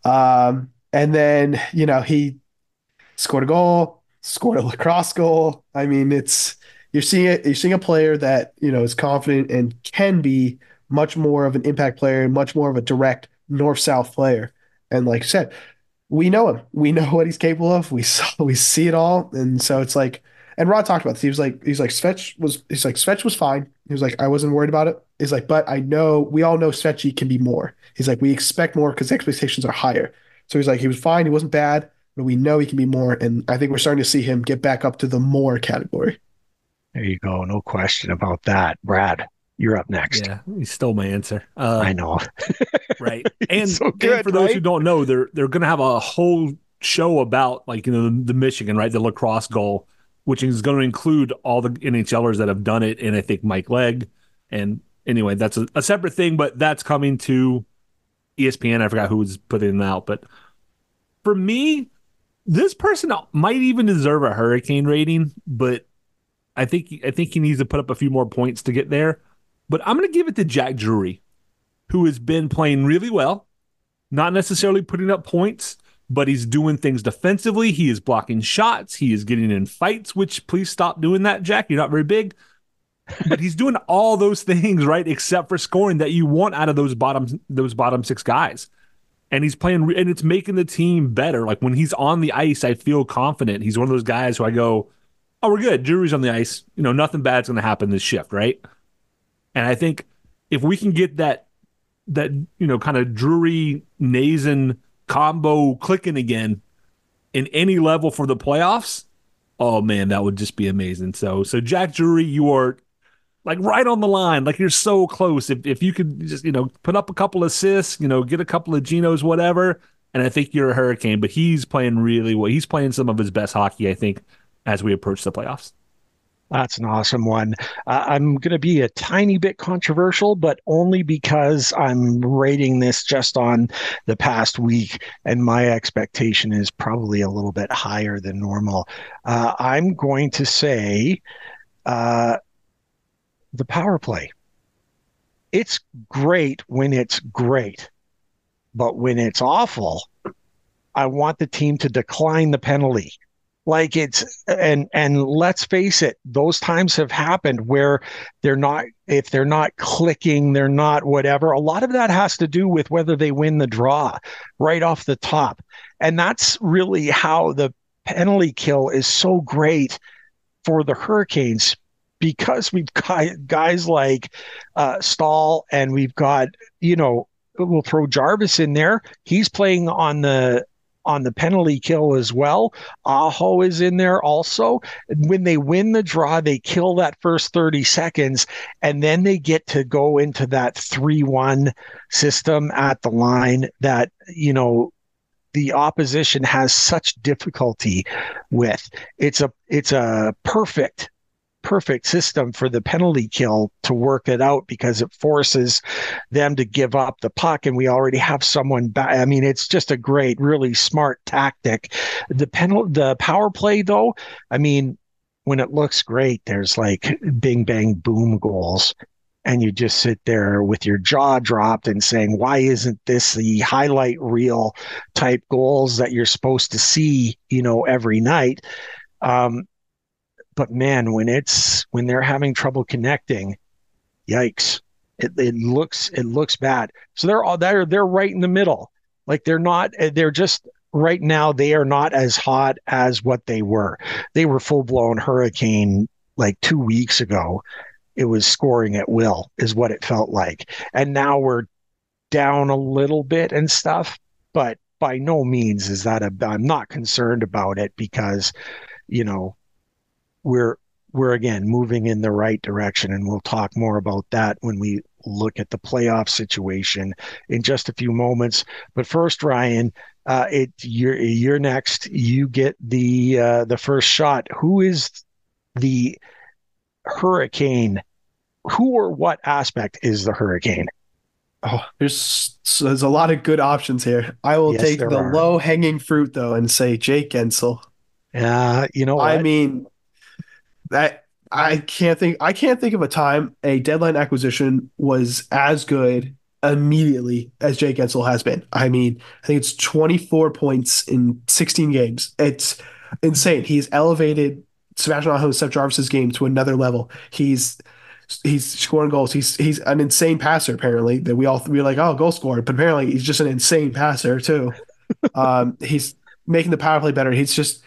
and then he scored a goal, scored a lacrosse goal. I mean, you're seeing a player that is confident and can be much more of an impact player, much more of a direct north-south player. And like I said, we know him. We know what he's capable of. We see it all. And so it's like, and Rod talked about this. He's like Svech was fine. He was like, I wasn't worried about it. He's like, but we all know Svechy can be more. He's like, we expect more because the expectations are higher. So he's like, he was fine. He wasn't bad, but we know he can be more. And I think we're starting to see him get back up to the more category. There you go. No question about that. Brad, you're up next. Yeah, you stole my answer. I know. Right. And, so good, and for those right? who don't know, they're going to have a whole show about the Michigan, right? The lacrosse goal, which is going to include all the NHLers that have done it. And I think Mike Legg. And anyway, that's a separate thing, but that's coming to ESPN. I forgot who was putting it out. But for me, this person might even deserve a hurricane rating, but I think he needs to put up a few more points to get there. But I'm going to give it to Jack Drury, who has been playing really well, not necessarily putting up points, but he's doing things defensively. He is blocking shots. He is getting in fights, which please stop doing that, Jack. You're not very big. But he's doing all those things, right, except for scoring that you want out of those bottom six guys. And he's playing, and it's making the team better. Like when he's on the ice, I feel confident. He's one of those guys who I go, oh, we're good. Drury's on the ice. Nothing bad's going to happen this shift, right? And I think if we can get that kind of Drury Nazen combo clicking again in any level for the playoffs, oh man, that would just be amazing. So Jack Drury, you are like right on the line. Like you're so close. If you could just, put up a couple assists, get a couple of Genos, whatever, and I think you're a Hurricane. But he's playing really well. He's playing some of his best hockey, I think, as we approach the playoffs. That's an awesome one. I'm going to be a tiny bit controversial, but only because I'm rating this just on the past week, and my expectation is probably a little bit higher than normal. I'm going to say the power play. It's great when it's great, but when it's awful, I want the team to decline the penalty. Like and let's face it, those times have happened where if they're not clicking, they're not whatever. A lot of that has to do with whether they win the draw right off the top. And that's really how the penalty kill is so great for the Hurricanes, because we've got guys like Stahl, and we've got, we'll throw Jarvis in there. He's playing on the penalty kill as well. Aho is in there also. When they win the draw, they kill that first 30 seconds, and then they get to go into that 3-1 system at the line that, the opposition has such difficulty with. It's a perfect system for the penalty kill to work it out, because it forces them to give up the puck, and we already have someone back. I mean, it's just a great, really smart tactic. The power play, though, I mean, when it looks great, there's like bing bang boom goals, and you just sit there with your jaw dropped and saying, why isn't this the highlight reel type goals that you're supposed to see, every night? But man, when they're having trouble connecting, yikes! It looks bad. So they're right in the middle. Like they're just right now. They are not as hot as what they were. They were full blown Hurricane like 2 weeks ago. It was scoring at will, is what it felt like. And now we're down a little bit and stuff, but by no means is that I'm not concerned about it, because we're again moving in the right direction, and we'll talk more about that when we look at the playoff situation in just a few moments. But first, Ryan, you're next. You get the first shot. Who is the Hurricane? Who or what aspect is the Hurricane? Oh, there's a lot of good options here. I will take the low hanging fruit though and say Jake Guentzel. You know what? I mean, that I can't think of a time a deadline acquisition was as good immediately as Jake Guentzel has been. I mean, I think it's 24 points in 16 games. It's insane. He's elevated Sebastian Aho and Seth Jarvis's game to another level. He's scoring goals. He's an insane passer, apparently, that we're like, oh, goal scorer, but apparently he's just an insane passer too. He's making the power play better. He's just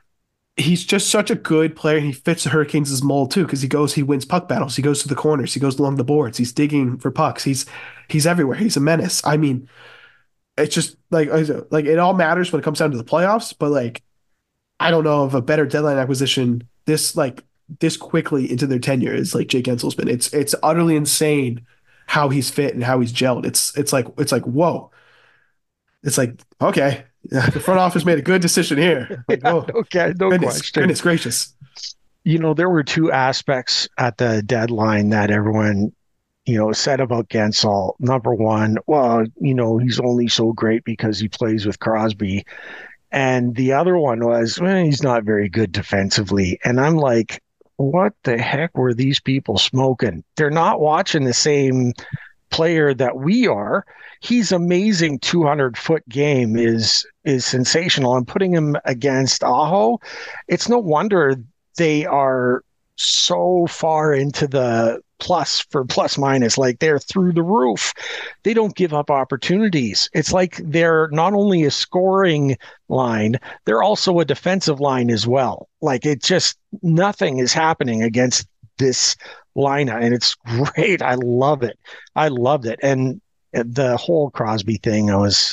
such a good player. He fits the Hurricanes' mold too, because he wins puck battles. He goes to the corners. He goes along the boards. He's digging for pucks. He's everywhere. He's a menace. I mean, it's just like it all matters when it comes down to the playoffs. But like, I don't know of a better deadline acquisition this quickly into their tenure is like Jake Guentzel's been. It's utterly insane how he's fit and how he's gelled. It's like whoa. It's like, okay, the front office made a good decision here. Like, yeah, okay, no question. Goodness gracious. There were two aspects at the deadline that everyone, said about Guentzel. Number one, well, he's only so great because he plays with Crosby. And the other one was, well, he's not very good defensively. And I'm like, what the heck were these people smoking? They're not watching the same player that we are. He's amazing. 200-foot game is sensational. I'm putting him against Aho. It's no wonder they are so far into the plus for plus minus, like they're through the roof. They don't give up opportunities. It's like they're not only a scoring line, they're also a defensive line as well. Like nothing is happening against this lineup, and it's great. I love it. I loved it. And the whole Crosby thing,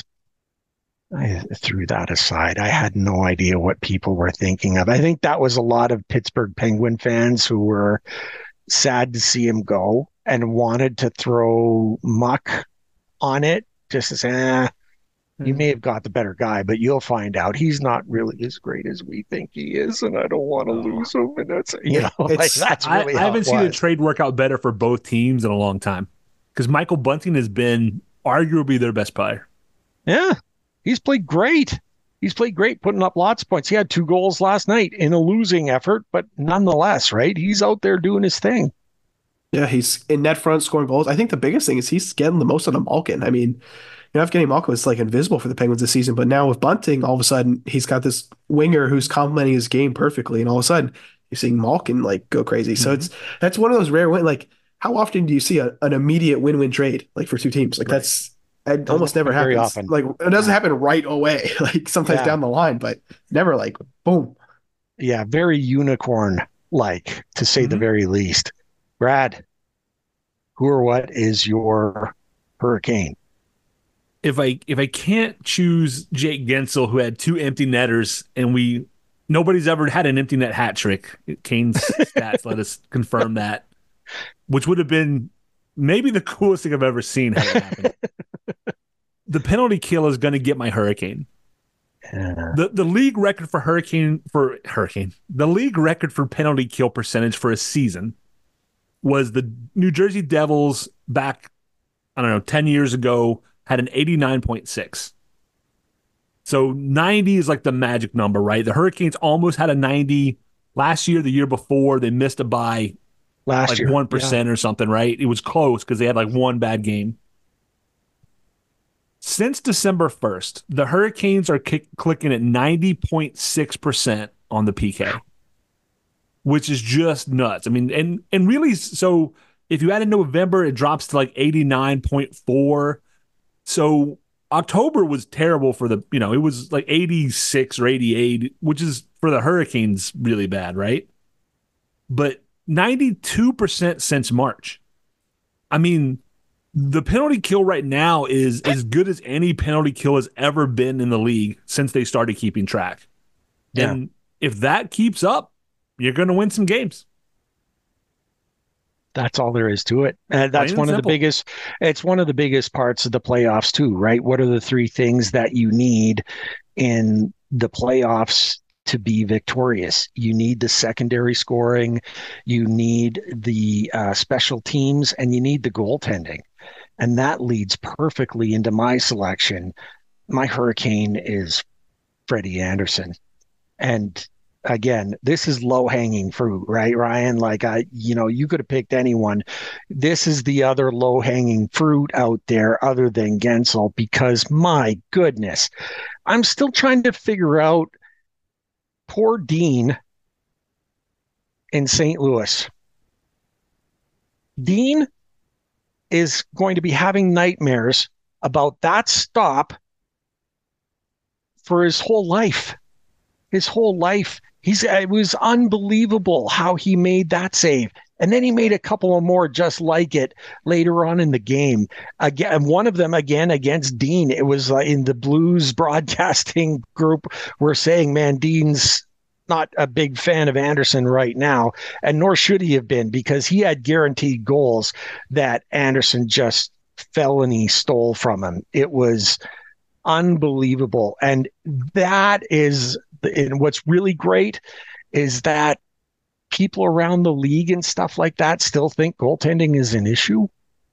I threw that aside. I had no idea what people were thinking of. I think that was a lot of Pittsburgh Penguin fans who were sad to see him go and wanted to throw muck on it just to say, you may have got the better guy, but you'll find out he's not really as great as we think he is, and I don't want to lose him. And that's that's really I haven't seen a trade work out better for both teams in a long time because Michael Bunting has been arguably their best player. Yeah, he's played great. He's played great, putting up lots of points. He had 2 goals last night in a losing effort, but nonetheless, right? He's out there doing his thing. Yeah, he's in net front scoring goals. I think the biggest thing is he's getting the most out of Malkin. I mean, Evgeny Malkin was like invisible for the Penguins this season, but now with Bunting, all of a sudden he's got this winger who's complementing his game perfectly, and all of a sudden you're seeing Malkin like go crazy. So that's one of those rare wins. Like, how often do you see an immediate win-win trade like for two teams? Like it almost never happens. Very often. Like it doesn't happen right away. Like sometimes down the line, but never like boom. Yeah, very unicorn-like to say the very least. Brad, who or what is your Hurricane? If I can't choose Jake Gensel, who had 2 empty netters, and nobody's ever had an empty net hat trick. Kane's stats let us confirm that, which would have been maybe the coolest thing I've ever seen had it happened. The penalty kill is going to get my Hurricane. The league record for the league record for penalty kill percentage for a season was the New Jersey Devils back, 10 years ago, had an 89.6. So 90 is like the magic number, right? The Hurricanes almost had a 90 last year, the year before. They missed it by last year 1% or something, right? It was close because they had like one bad game. Since December 1st, the Hurricanes are clicking at 90.6% on the PK, which is just nuts. I mean, and really, so if you add in November, it drops to like 89.4. So October was terrible for it was like 86 or 88, which is for the Hurricanes really bad, right? But 92% since March. I mean, the penalty kill right now is as good as any penalty kill has ever been in the league since they started keeping track. Yeah. And if that keeps up, you're going to win some games. That's all there is to it. And that's one of the biggest, it's one of the biggest parts of the playoffs too, right? What are the 3 things that you need in the playoffs to be victorious? You need the secondary scoring, you need the special teams, and you need the goaltending. And that leads perfectly into my selection. My Hurricane is Freddie Andersen. And again, this is low-hanging fruit, right, Ryan? Like, you could have picked anyone. This is the other low-hanging fruit out there other than Gensel, because my goodness, I'm still trying to figure out poor Dean in St. Louis. Dean is going to be having nightmares about that stop for his whole life. His whole life. It was unbelievable how he made that save. And then he made a couple of more just like it later on in the game. Again, one of them again against Dean. It was in the Blues broadcasting group. We're saying, man, Dean's not a big fan of Andersen right now, and nor should he have been, because he had guaranteed goals that Andersen just felony stole from him. It was unbelievable. And that is, and what's really great is that people around the league and stuff like that still think goaltending is an issue.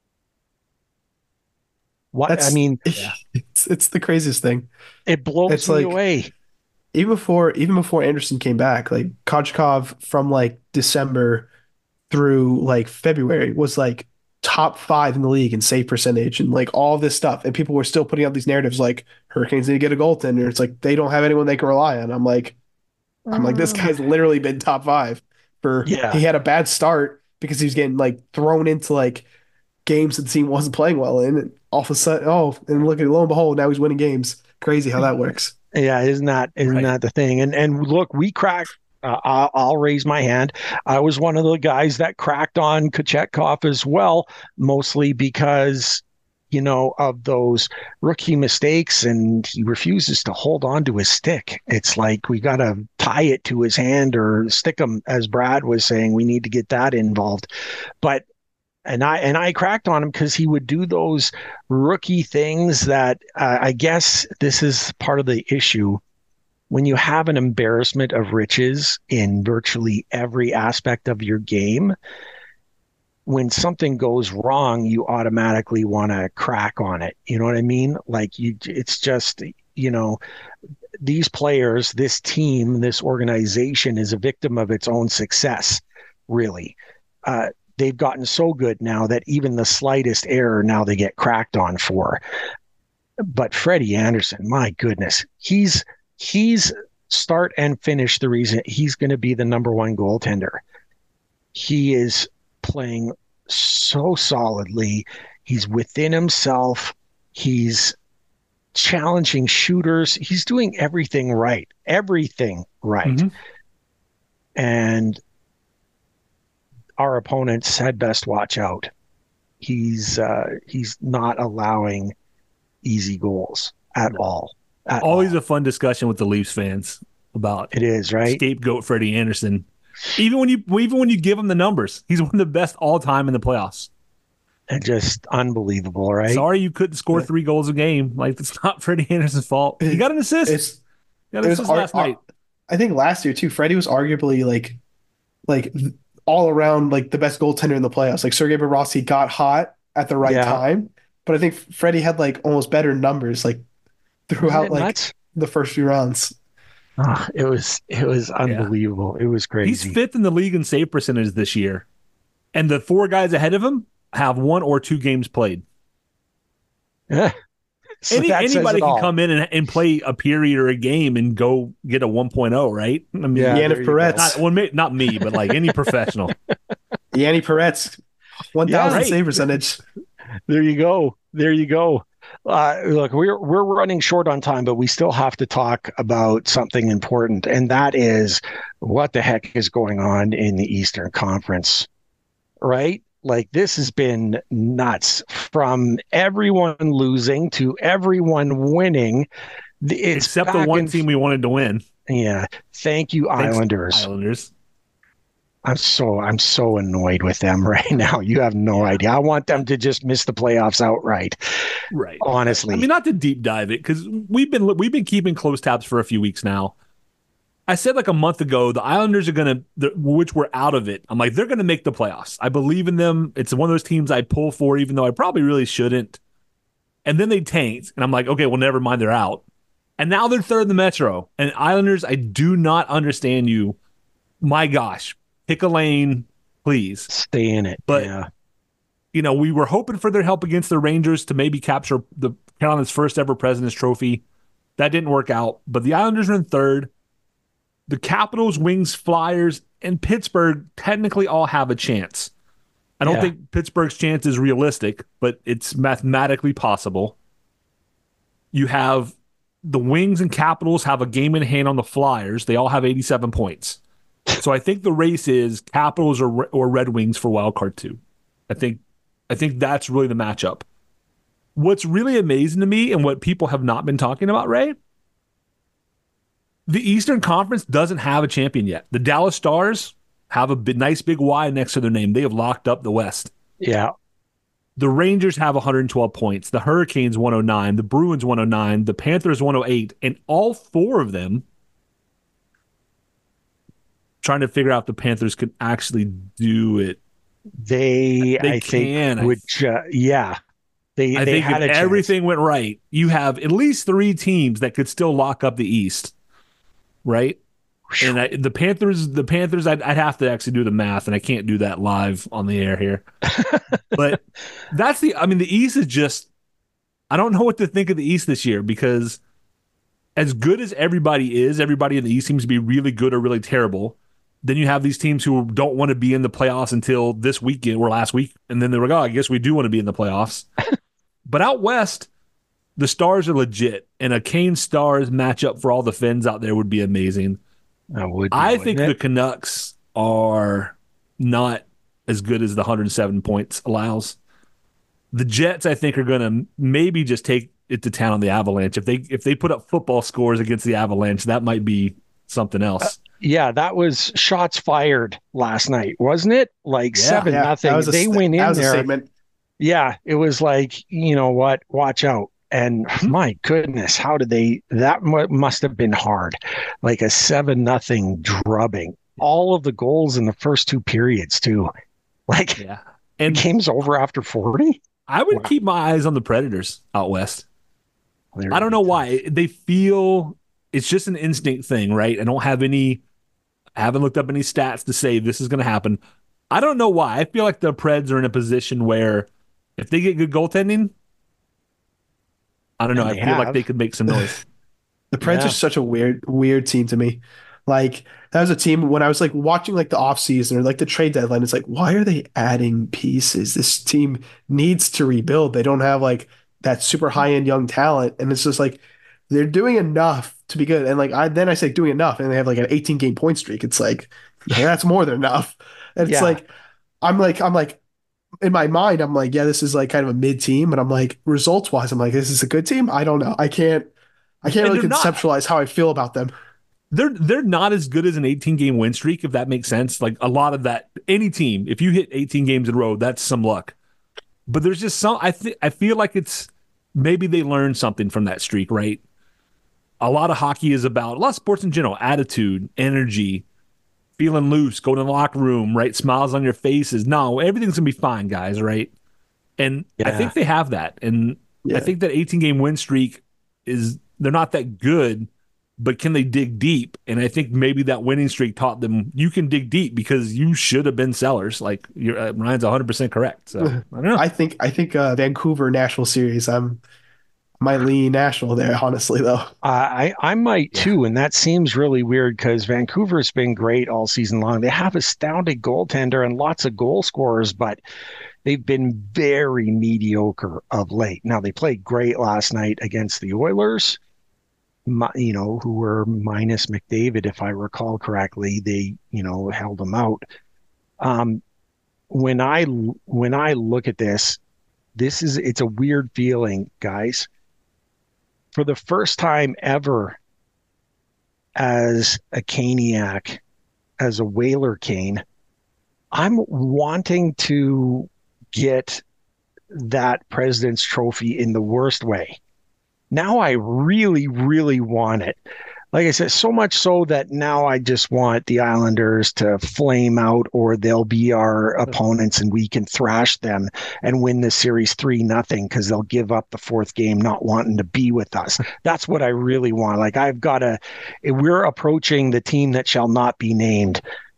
It's the craziest thing. It blows me away. Even before Andersen came back, like Kochetkov from like December through like February was like top 5 in the league in save percentage and like all this stuff. And people were still putting out these narratives like Hurricanes need to get a goaltender. It's like they don't have anyone they can rely on. I'm like, this guy's literally been top 5 he had a bad start because he was getting like thrown into like games that the team wasn't playing well in, and all of a sudden, and look at lo and behold, now he's winning games. Crazy how that works. Yeah, isn't that the thing? And look, we cracked. I'll raise my hand. I was one of the guys that cracked on Kochetkov as well, mostly because of those rookie mistakes, and he refuses to hold on to his stick. It's like we got to tie it to his hand or stick him, as Brad was saying. We need to get that involved. But I cracked on him because he would do those rookie things that I guess this is part of the issue. When you have an embarrassment of riches in virtually every aspect of your game, when something goes wrong, you automatically want to crack on it. You know what I mean? Like it's just, these players, this team, this organization is a victim of its own success, really. They've gotten so good now that even the slightest error now they get cracked on for. But Freddie Andersen, my goodness, he's start and finish the reason he's going to be the number one goaltender. He is playing so solidly. He's within himself. He's challenging shooters. He's doing everything right. Everything right. Mm-hmm. And our opponents had best watch out. He's not allowing easy goals at all. Always a fun discussion with the Leafs fans about it is right. Scapegoat Freddie Andersen. Even when you give him the numbers, he's one of the best all time in the playoffs. And just unbelievable, right? Sorry you couldn't score 3 goals a game. Like, it's not Freddie Andersen's fault. He got an assist. Last night. I think last year too. Freddie was arguably like all around like the best goaltender in the playoffs. Like Sergei Bobrovsky got hot at the right time, but I think Freddie had like almost better numbers like throughout like the first few rounds. Oh, it was unbelievable. Yeah. It was crazy. He's 5th in the league in save percentage this year, and the 4 guys ahead of him have 1 or 2 games played. Yeah. So anybody can come in and play a period or a game and go get a 1.0, right? I mean, Yanni Peretz. Not me, but like any professional. Yanni Peretz, 1,000 save percentage. There you go. Look, we're running short on time, but we still have to talk about something important, and that is what the heck is going on in the Eastern Conference, right? Like, this has been nuts, from everyone losing to everyone winning. Except the one team we wanted to win. Yeah. Thanks, Islanders. I'm so annoyed with them right now. You have no idea. I want them to just miss the playoffs outright. Right. Honestly. I mean, not to deep dive it, because we've been keeping close tabs for a few weeks now. I said like a month ago, the Islanders are going to, which we're out of it. I'm like, they're going to make the playoffs. I believe in them. It's one of those teams I pull for, even though I probably really shouldn't. And then they tanked, and I'm like, okay, well, never mind, they're out. And now they're 3rd in the Metro. And Islanders, I do not understand you. My gosh, pick a lane, please. Stay in it. But, we were hoping for their help against the Rangers to maybe capture the Carolina's first ever President's Trophy. That didn't work out. But the Islanders are in 3rd. The Capitals, Wings, Flyers, and Pittsburgh technically all have a chance. I don't think Pittsburgh's chance is realistic, but it's mathematically possible. You have the Wings and Capitals have a game in hand on the Flyers. They all have 87 points. So I think the race is Capitals or Red Wings for wild card 2. I think that's really the matchup. What's really amazing to me, and what people have not been talking about, Ray, the Eastern Conference doesn't have a champion yet. The Dallas Stars have a nice big Y next to their name. They have locked up the West. Yeah. The Rangers have 112 points. The Hurricanes 109. The Bruins 109. The Panthers 108. And all 4 of them, trying to figure out if the Panthers can actually do it. They can. Yeah. I think if everything went right, you have at least 3 teams that could still lock up the East. Right? And the Panthers, I'd have to actually do the math, and I can't do that live on the air here. But the East is just, I don't know what to think of the East this year, because as good as everybody is, everybody in the East seems to be really good or really terrible. Then you have these teams who don't want to be in the playoffs until this weekend or last week, and then they're like, oh, I guess we do want to be in the playoffs. But out West, the Stars are legit, and a Kane Stars matchup for all the Finns out there would be amazing. I think the Canucks are not as good as the 107 points allows. The Jets, I think, are going to maybe just take it to town on the Avalanche. If they put up football scores against the Avalanche, that might be something else. Yeah, that was shots fired last night, wasn't it? Like Yeah. 7-0. They went in that was a there. statement. Yeah, it was like, you know what? Watch out. And my goodness, how did they? That must have been hard. Like a 7-0 drubbing. All of the goals in the first two periods, too. Like, Yeah. the And game's over after 40. I would Wow. keep my eyes on the Predators out west. They're I don't know tough. why. They feel it's just an instinct thing, right? I haven't looked up any stats to say this is going to happen. I don't know why. I feel like the Preds are in a position where if they get good goaltending, I don't know. And I they feel like have. they could make some noise. The Preds Yeah. are such a weird team to me. Like that was a team when I was like watching like the off season or like the trade deadline. It's like, why are they adding pieces? This team needs to rebuild. They don't have like that super high end young talent, and it's just like they're doing enough to be good. And like I say doing enough, and they have like an 18-game point streak. It's like that's more than enough. And it's Yeah. like I'm like in my mind, I'm like, yeah, this is like kind of a mid team, but I'm like results wise, I'm like, this is a good team. I don't know. I can't And really they're not. conceptualize how I feel about them. They're not as good as an 18-game win streak, if that makes sense. Like a lot of that, any team, if you hit 18 games in a row, that's some luck. But there's just I feel like it's maybe they learned something from that streak, right? A lot of hockey is about a lot of sports in general, attitude, energy, feeling loose, going to the locker room, right? Smiles on your faces. No, everything's gonna be fine, guys, right? And I Yeah. think they have that. And I Yeah. think that 18-game win streak they're not that good, but can they dig deep? And I think maybe that winning streak taught them you can dig deep because you should have been sellers. Like Ryan's 100% correct. So I don't know. I think Vancouver Nashville series. Might lean Nashville there, honestly though. I might Yeah. too, and that seems really weird because Vancouver's been great all season long. They have astounding goaltender and lots of goal scorers, but they've been very mediocre of late. Now they played great last night against the Oilers, who were minus McDavid, if I recall correctly. They, held them out. Um, when I look at this, it's a weird feeling, guys. For the first time ever, as a Caniac, as a Whaler Cane, I'm wanting to get that President's Trophy in the worst way. Now I really, really want it. Like I said, so much so that now I just want the Islanders to flame out, or they'll be our opponents and we can thrash them and win the series 3-0 because they'll give up the fourth game not wanting to be with us. That's what I really want. Like we're approaching the team that shall not be named,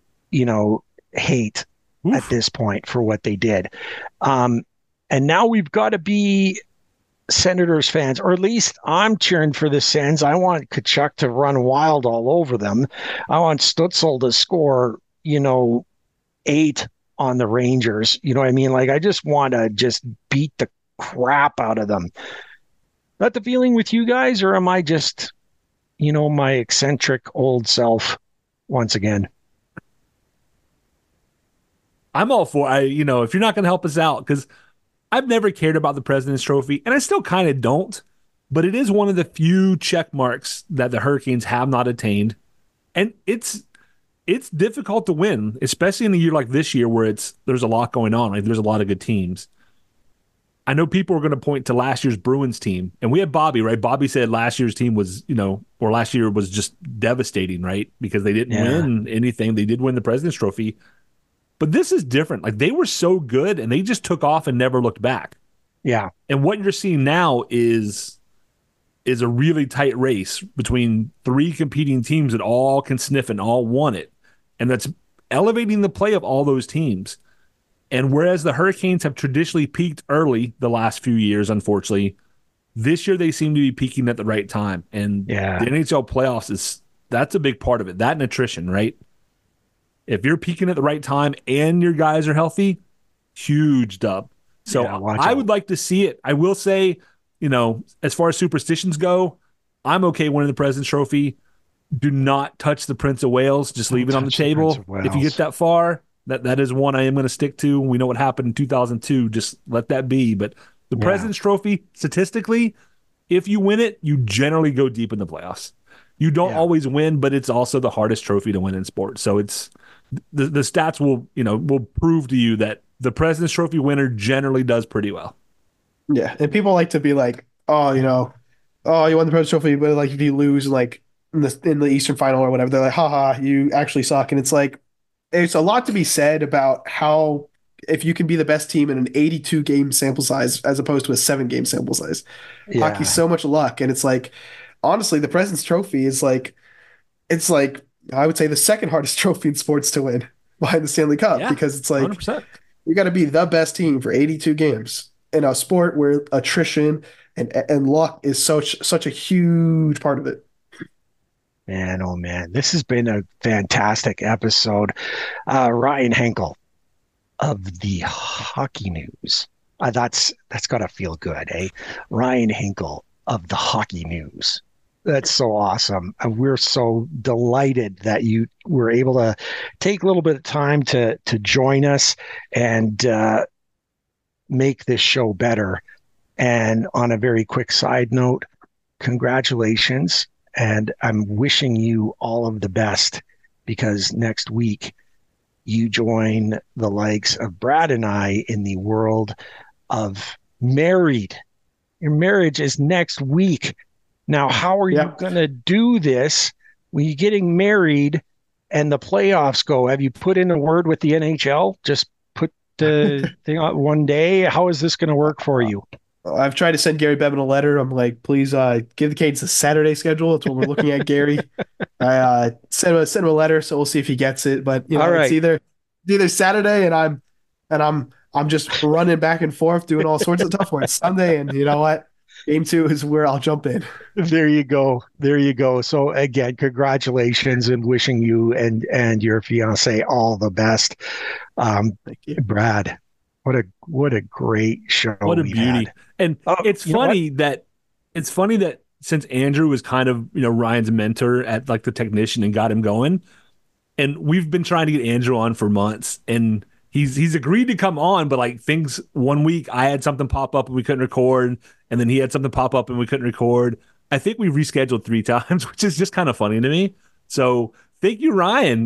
hate Oof. at this point for what they did. And now we've got to be Senators fans, or at least I'm cheering for the Sens. I want Tkachuk to run wild all over them. I want Stützle to score, 8 on the Rangers. You know what I mean? Like, I just want to just beat the crap out of them. That the feeling with you guys, or am I just, my eccentric old self once again? I'm all for if you're not going to help us out, because I've never cared about the President's Trophy, and I still kind of don't, but it is one of the few check marks that the Hurricanes have not attained, and it's difficult to win, especially in a year like this year where there's a lot going on. Like, there's a lot of good teams. I know people are going to point to last year's Bruins team, and we had Bobby, right? Bobby said last year's team was, or last year was just devastating, right? Because they didn't win anything. They did win the President's Trophy. But this is different. Like, they were so good and they just took off and never looked back. Yeah. And what you're seeing now is a really tight race between 3 competing teams that all can sniff and all want it. And that's elevating the play of all those teams. And whereas the Hurricanes have traditionally peaked early the last few years, unfortunately, this year they seem to be peaking at the right time. And the NHL playoffs that's a big part of it. That and attrition, right? If you're peaking at the right time and your guys are healthy, huge dub. So I would like to see it. I will say, as far as superstitions go, I'm okay winning the President's Trophy. Do not touch the Prince of Wales. Just leave it on the table if you get that far. That is one I am going to stick to. We know what happened in 2002. Just let that be. But the President's Trophy, statistically, if you win it, you generally go deep in the playoffs. You don't always win, but it's also the hardest trophy to win in sports. So it's the stats will prove to you that the President's Trophy winner generally does pretty well. Yeah, and people like to be like, oh, you won the President's Trophy, but like if you lose like in the Eastern Final or whatever, they're like, haha, you actually suck. And it's like there's a lot to be said about how if you can be the best team in an 82 game sample size as opposed to a 7 game sample size. Hockey's so much luck, and it's like honestly, the President's Trophy is like it's like I would say the second hardest trophy in sports to win behind the Stanley Cup because it's like 100%. You got to be the best team for 82 games in a sport where attrition and luck is such a huge part of it. Man, oh man, this has been a fantastic episode. Ryan Henkel of the Hockey News. That's got to feel good, eh? Ryan Henkel of the Hockey News. That's so awesome. We're so delighted that you were able to take a little bit of time to join us and make this show better. And on a very quick side note, congratulations. And I'm wishing you all of the best because next week you join the likes of Brad and I in the world of married. Your marriage is next week. Now, how are you going to do this when you're getting married and the playoffs go? Have you put in a word with the NHL? Just put the thing on one day? How is this going to work for you? I've tried to send Gary Bettman a letter. I'm like, please give the Canes a Saturday schedule. That's what we're looking at, Gary. I sent him a letter, so we'll see if he gets it. But it's either Saturday and I'm just running back and forth doing all sorts of stuff, or it's Sunday, and you know what? Game 2 is where I'll jump in. There you go. So again, congratulations and wishing you and your fiance all the best. Thank you, Brad. What a great show. What a beauty. Had. And it's funny that since Andrew was kind of, Ryan's mentor at like the technician and got him going, and we've been trying to get Andrew on for months, and he's agreed to come on, but like things one week I had something pop up and we couldn't record, and then he had something pop up and we couldn't record. I think we rescheduled 3 times, which is just kind of funny to me. So thank you, Ryan.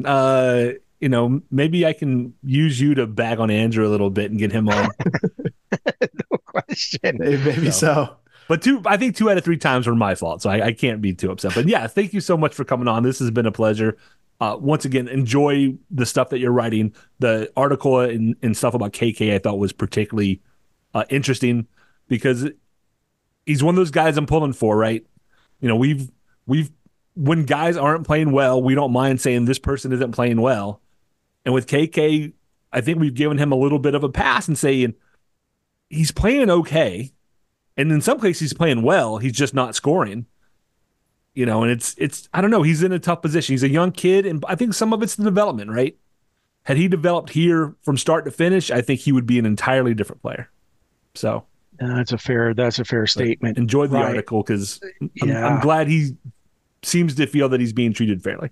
Maybe I can use you to bag on Andrew a little bit and get him on. No question. Maybe so. But I think 2 out of 3 times were my fault, so I can't be too upset. But yeah, thank you so much for coming on. This has been a pleasure. Once again, enjoy the stuff that you're writing. The article and stuff about KK I thought was particularly interesting because he's one of those guys I'm pulling for, right? We've when guys aren't playing well, we don't mind saying this person isn't playing well. And with KK, I think we've given him a little bit of a pass and saying he's playing okay. And in some cases he's playing well. He's just not scoring. And it's I don't know. He's in a tough position. He's a young kid, and I think some of it's the development, right? Had he developed here from start to finish, I think he would be an entirely different player. So that's a fair statement. Enjoyed the article because I'm glad he seems to feel that he's being treated fairly.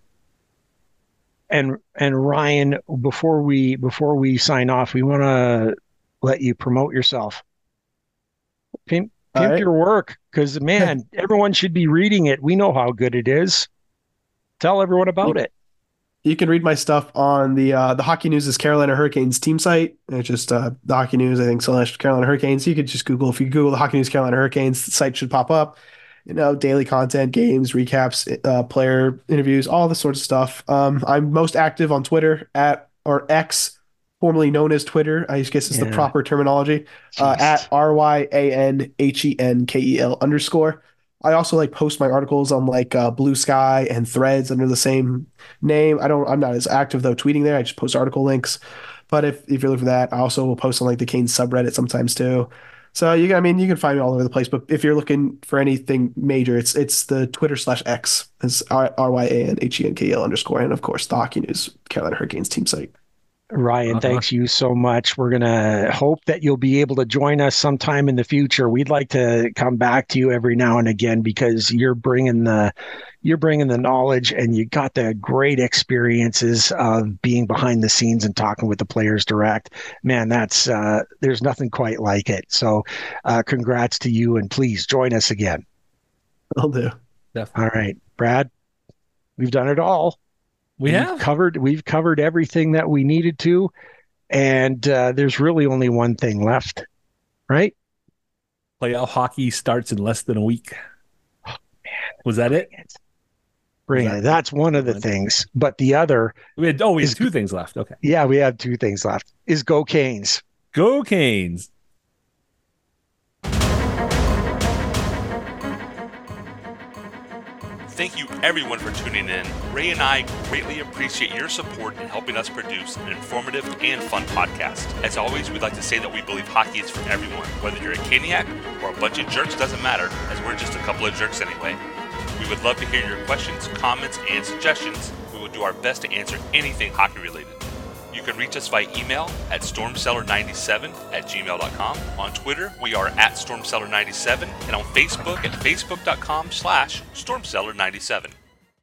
And Ryan, before we sign off, we want to let you promote yourself. Pimp your work, because man, everyone should be reading it. We know how good it is. Tell everyone about it. You can read my stuff on the Hockey News' Carolina Hurricanes team site. It's just the Hockey News, I think, / Carolina Hurricanes. You could just Google. If you Google the Hockey News Carolina Hurricanes, the site should pop up. Daily content, games, recaps, player interviews, all this sort of stuff. I'm most active on Twitter or X, formerly known as Twitter. I guess is the proper terminology. At RYANHENKEL _. I also post my articles on Blue Sky and Threads under the same name. I'm not as active though tweeting there. I just post article links. But if you're looking for that, I also will post on the Canes subreddit sometimes too. So you can find me all over the place. But if you're looking for anything major, it's the Twitter /X. It's RYANHENKEL _, and of course the Hockey News Carolina Hurricanes team site. Ryan, thanks you so much. We're going to hope that you'll be able to join us sometime in the future. We'd like to come back to you every now and again because you're bringing the knowledge and you got the great experiences of being behind the scenes and talking with the players direct. Man, that's there's nothing quite like it. So congrats to you, and please join us again. Will do. Definitely. All right, Brad, we've done it all. We've covered everything that we needed to, and there's really only one thing left, right? Playoff hockey starts in less than a week. Oh, man. Was that it? Bring it. That's one of the things. But the other... We had 2 things left. Okay. Yeah, we have 2 things left. Is Go Canes. Go Canes. Thank you everyone for tuning in. Ray and I greatly appreciate your support in helping us produce an informative and fun podcast. As always, we'd like to say that we believe hockey is for everyone. Whether you're a Caniac or a bunch of jerks, doesn't matter, as we're just a couple of jerks anyway. We would love to hear your questions, comments, and suggestions. We will do our best to answer anything hockey related. You can reach us via email at stormcellar97@gmail.com. On Twitter, we are at stormcellar97, and on Facebook at facebook.com/stormcellar97.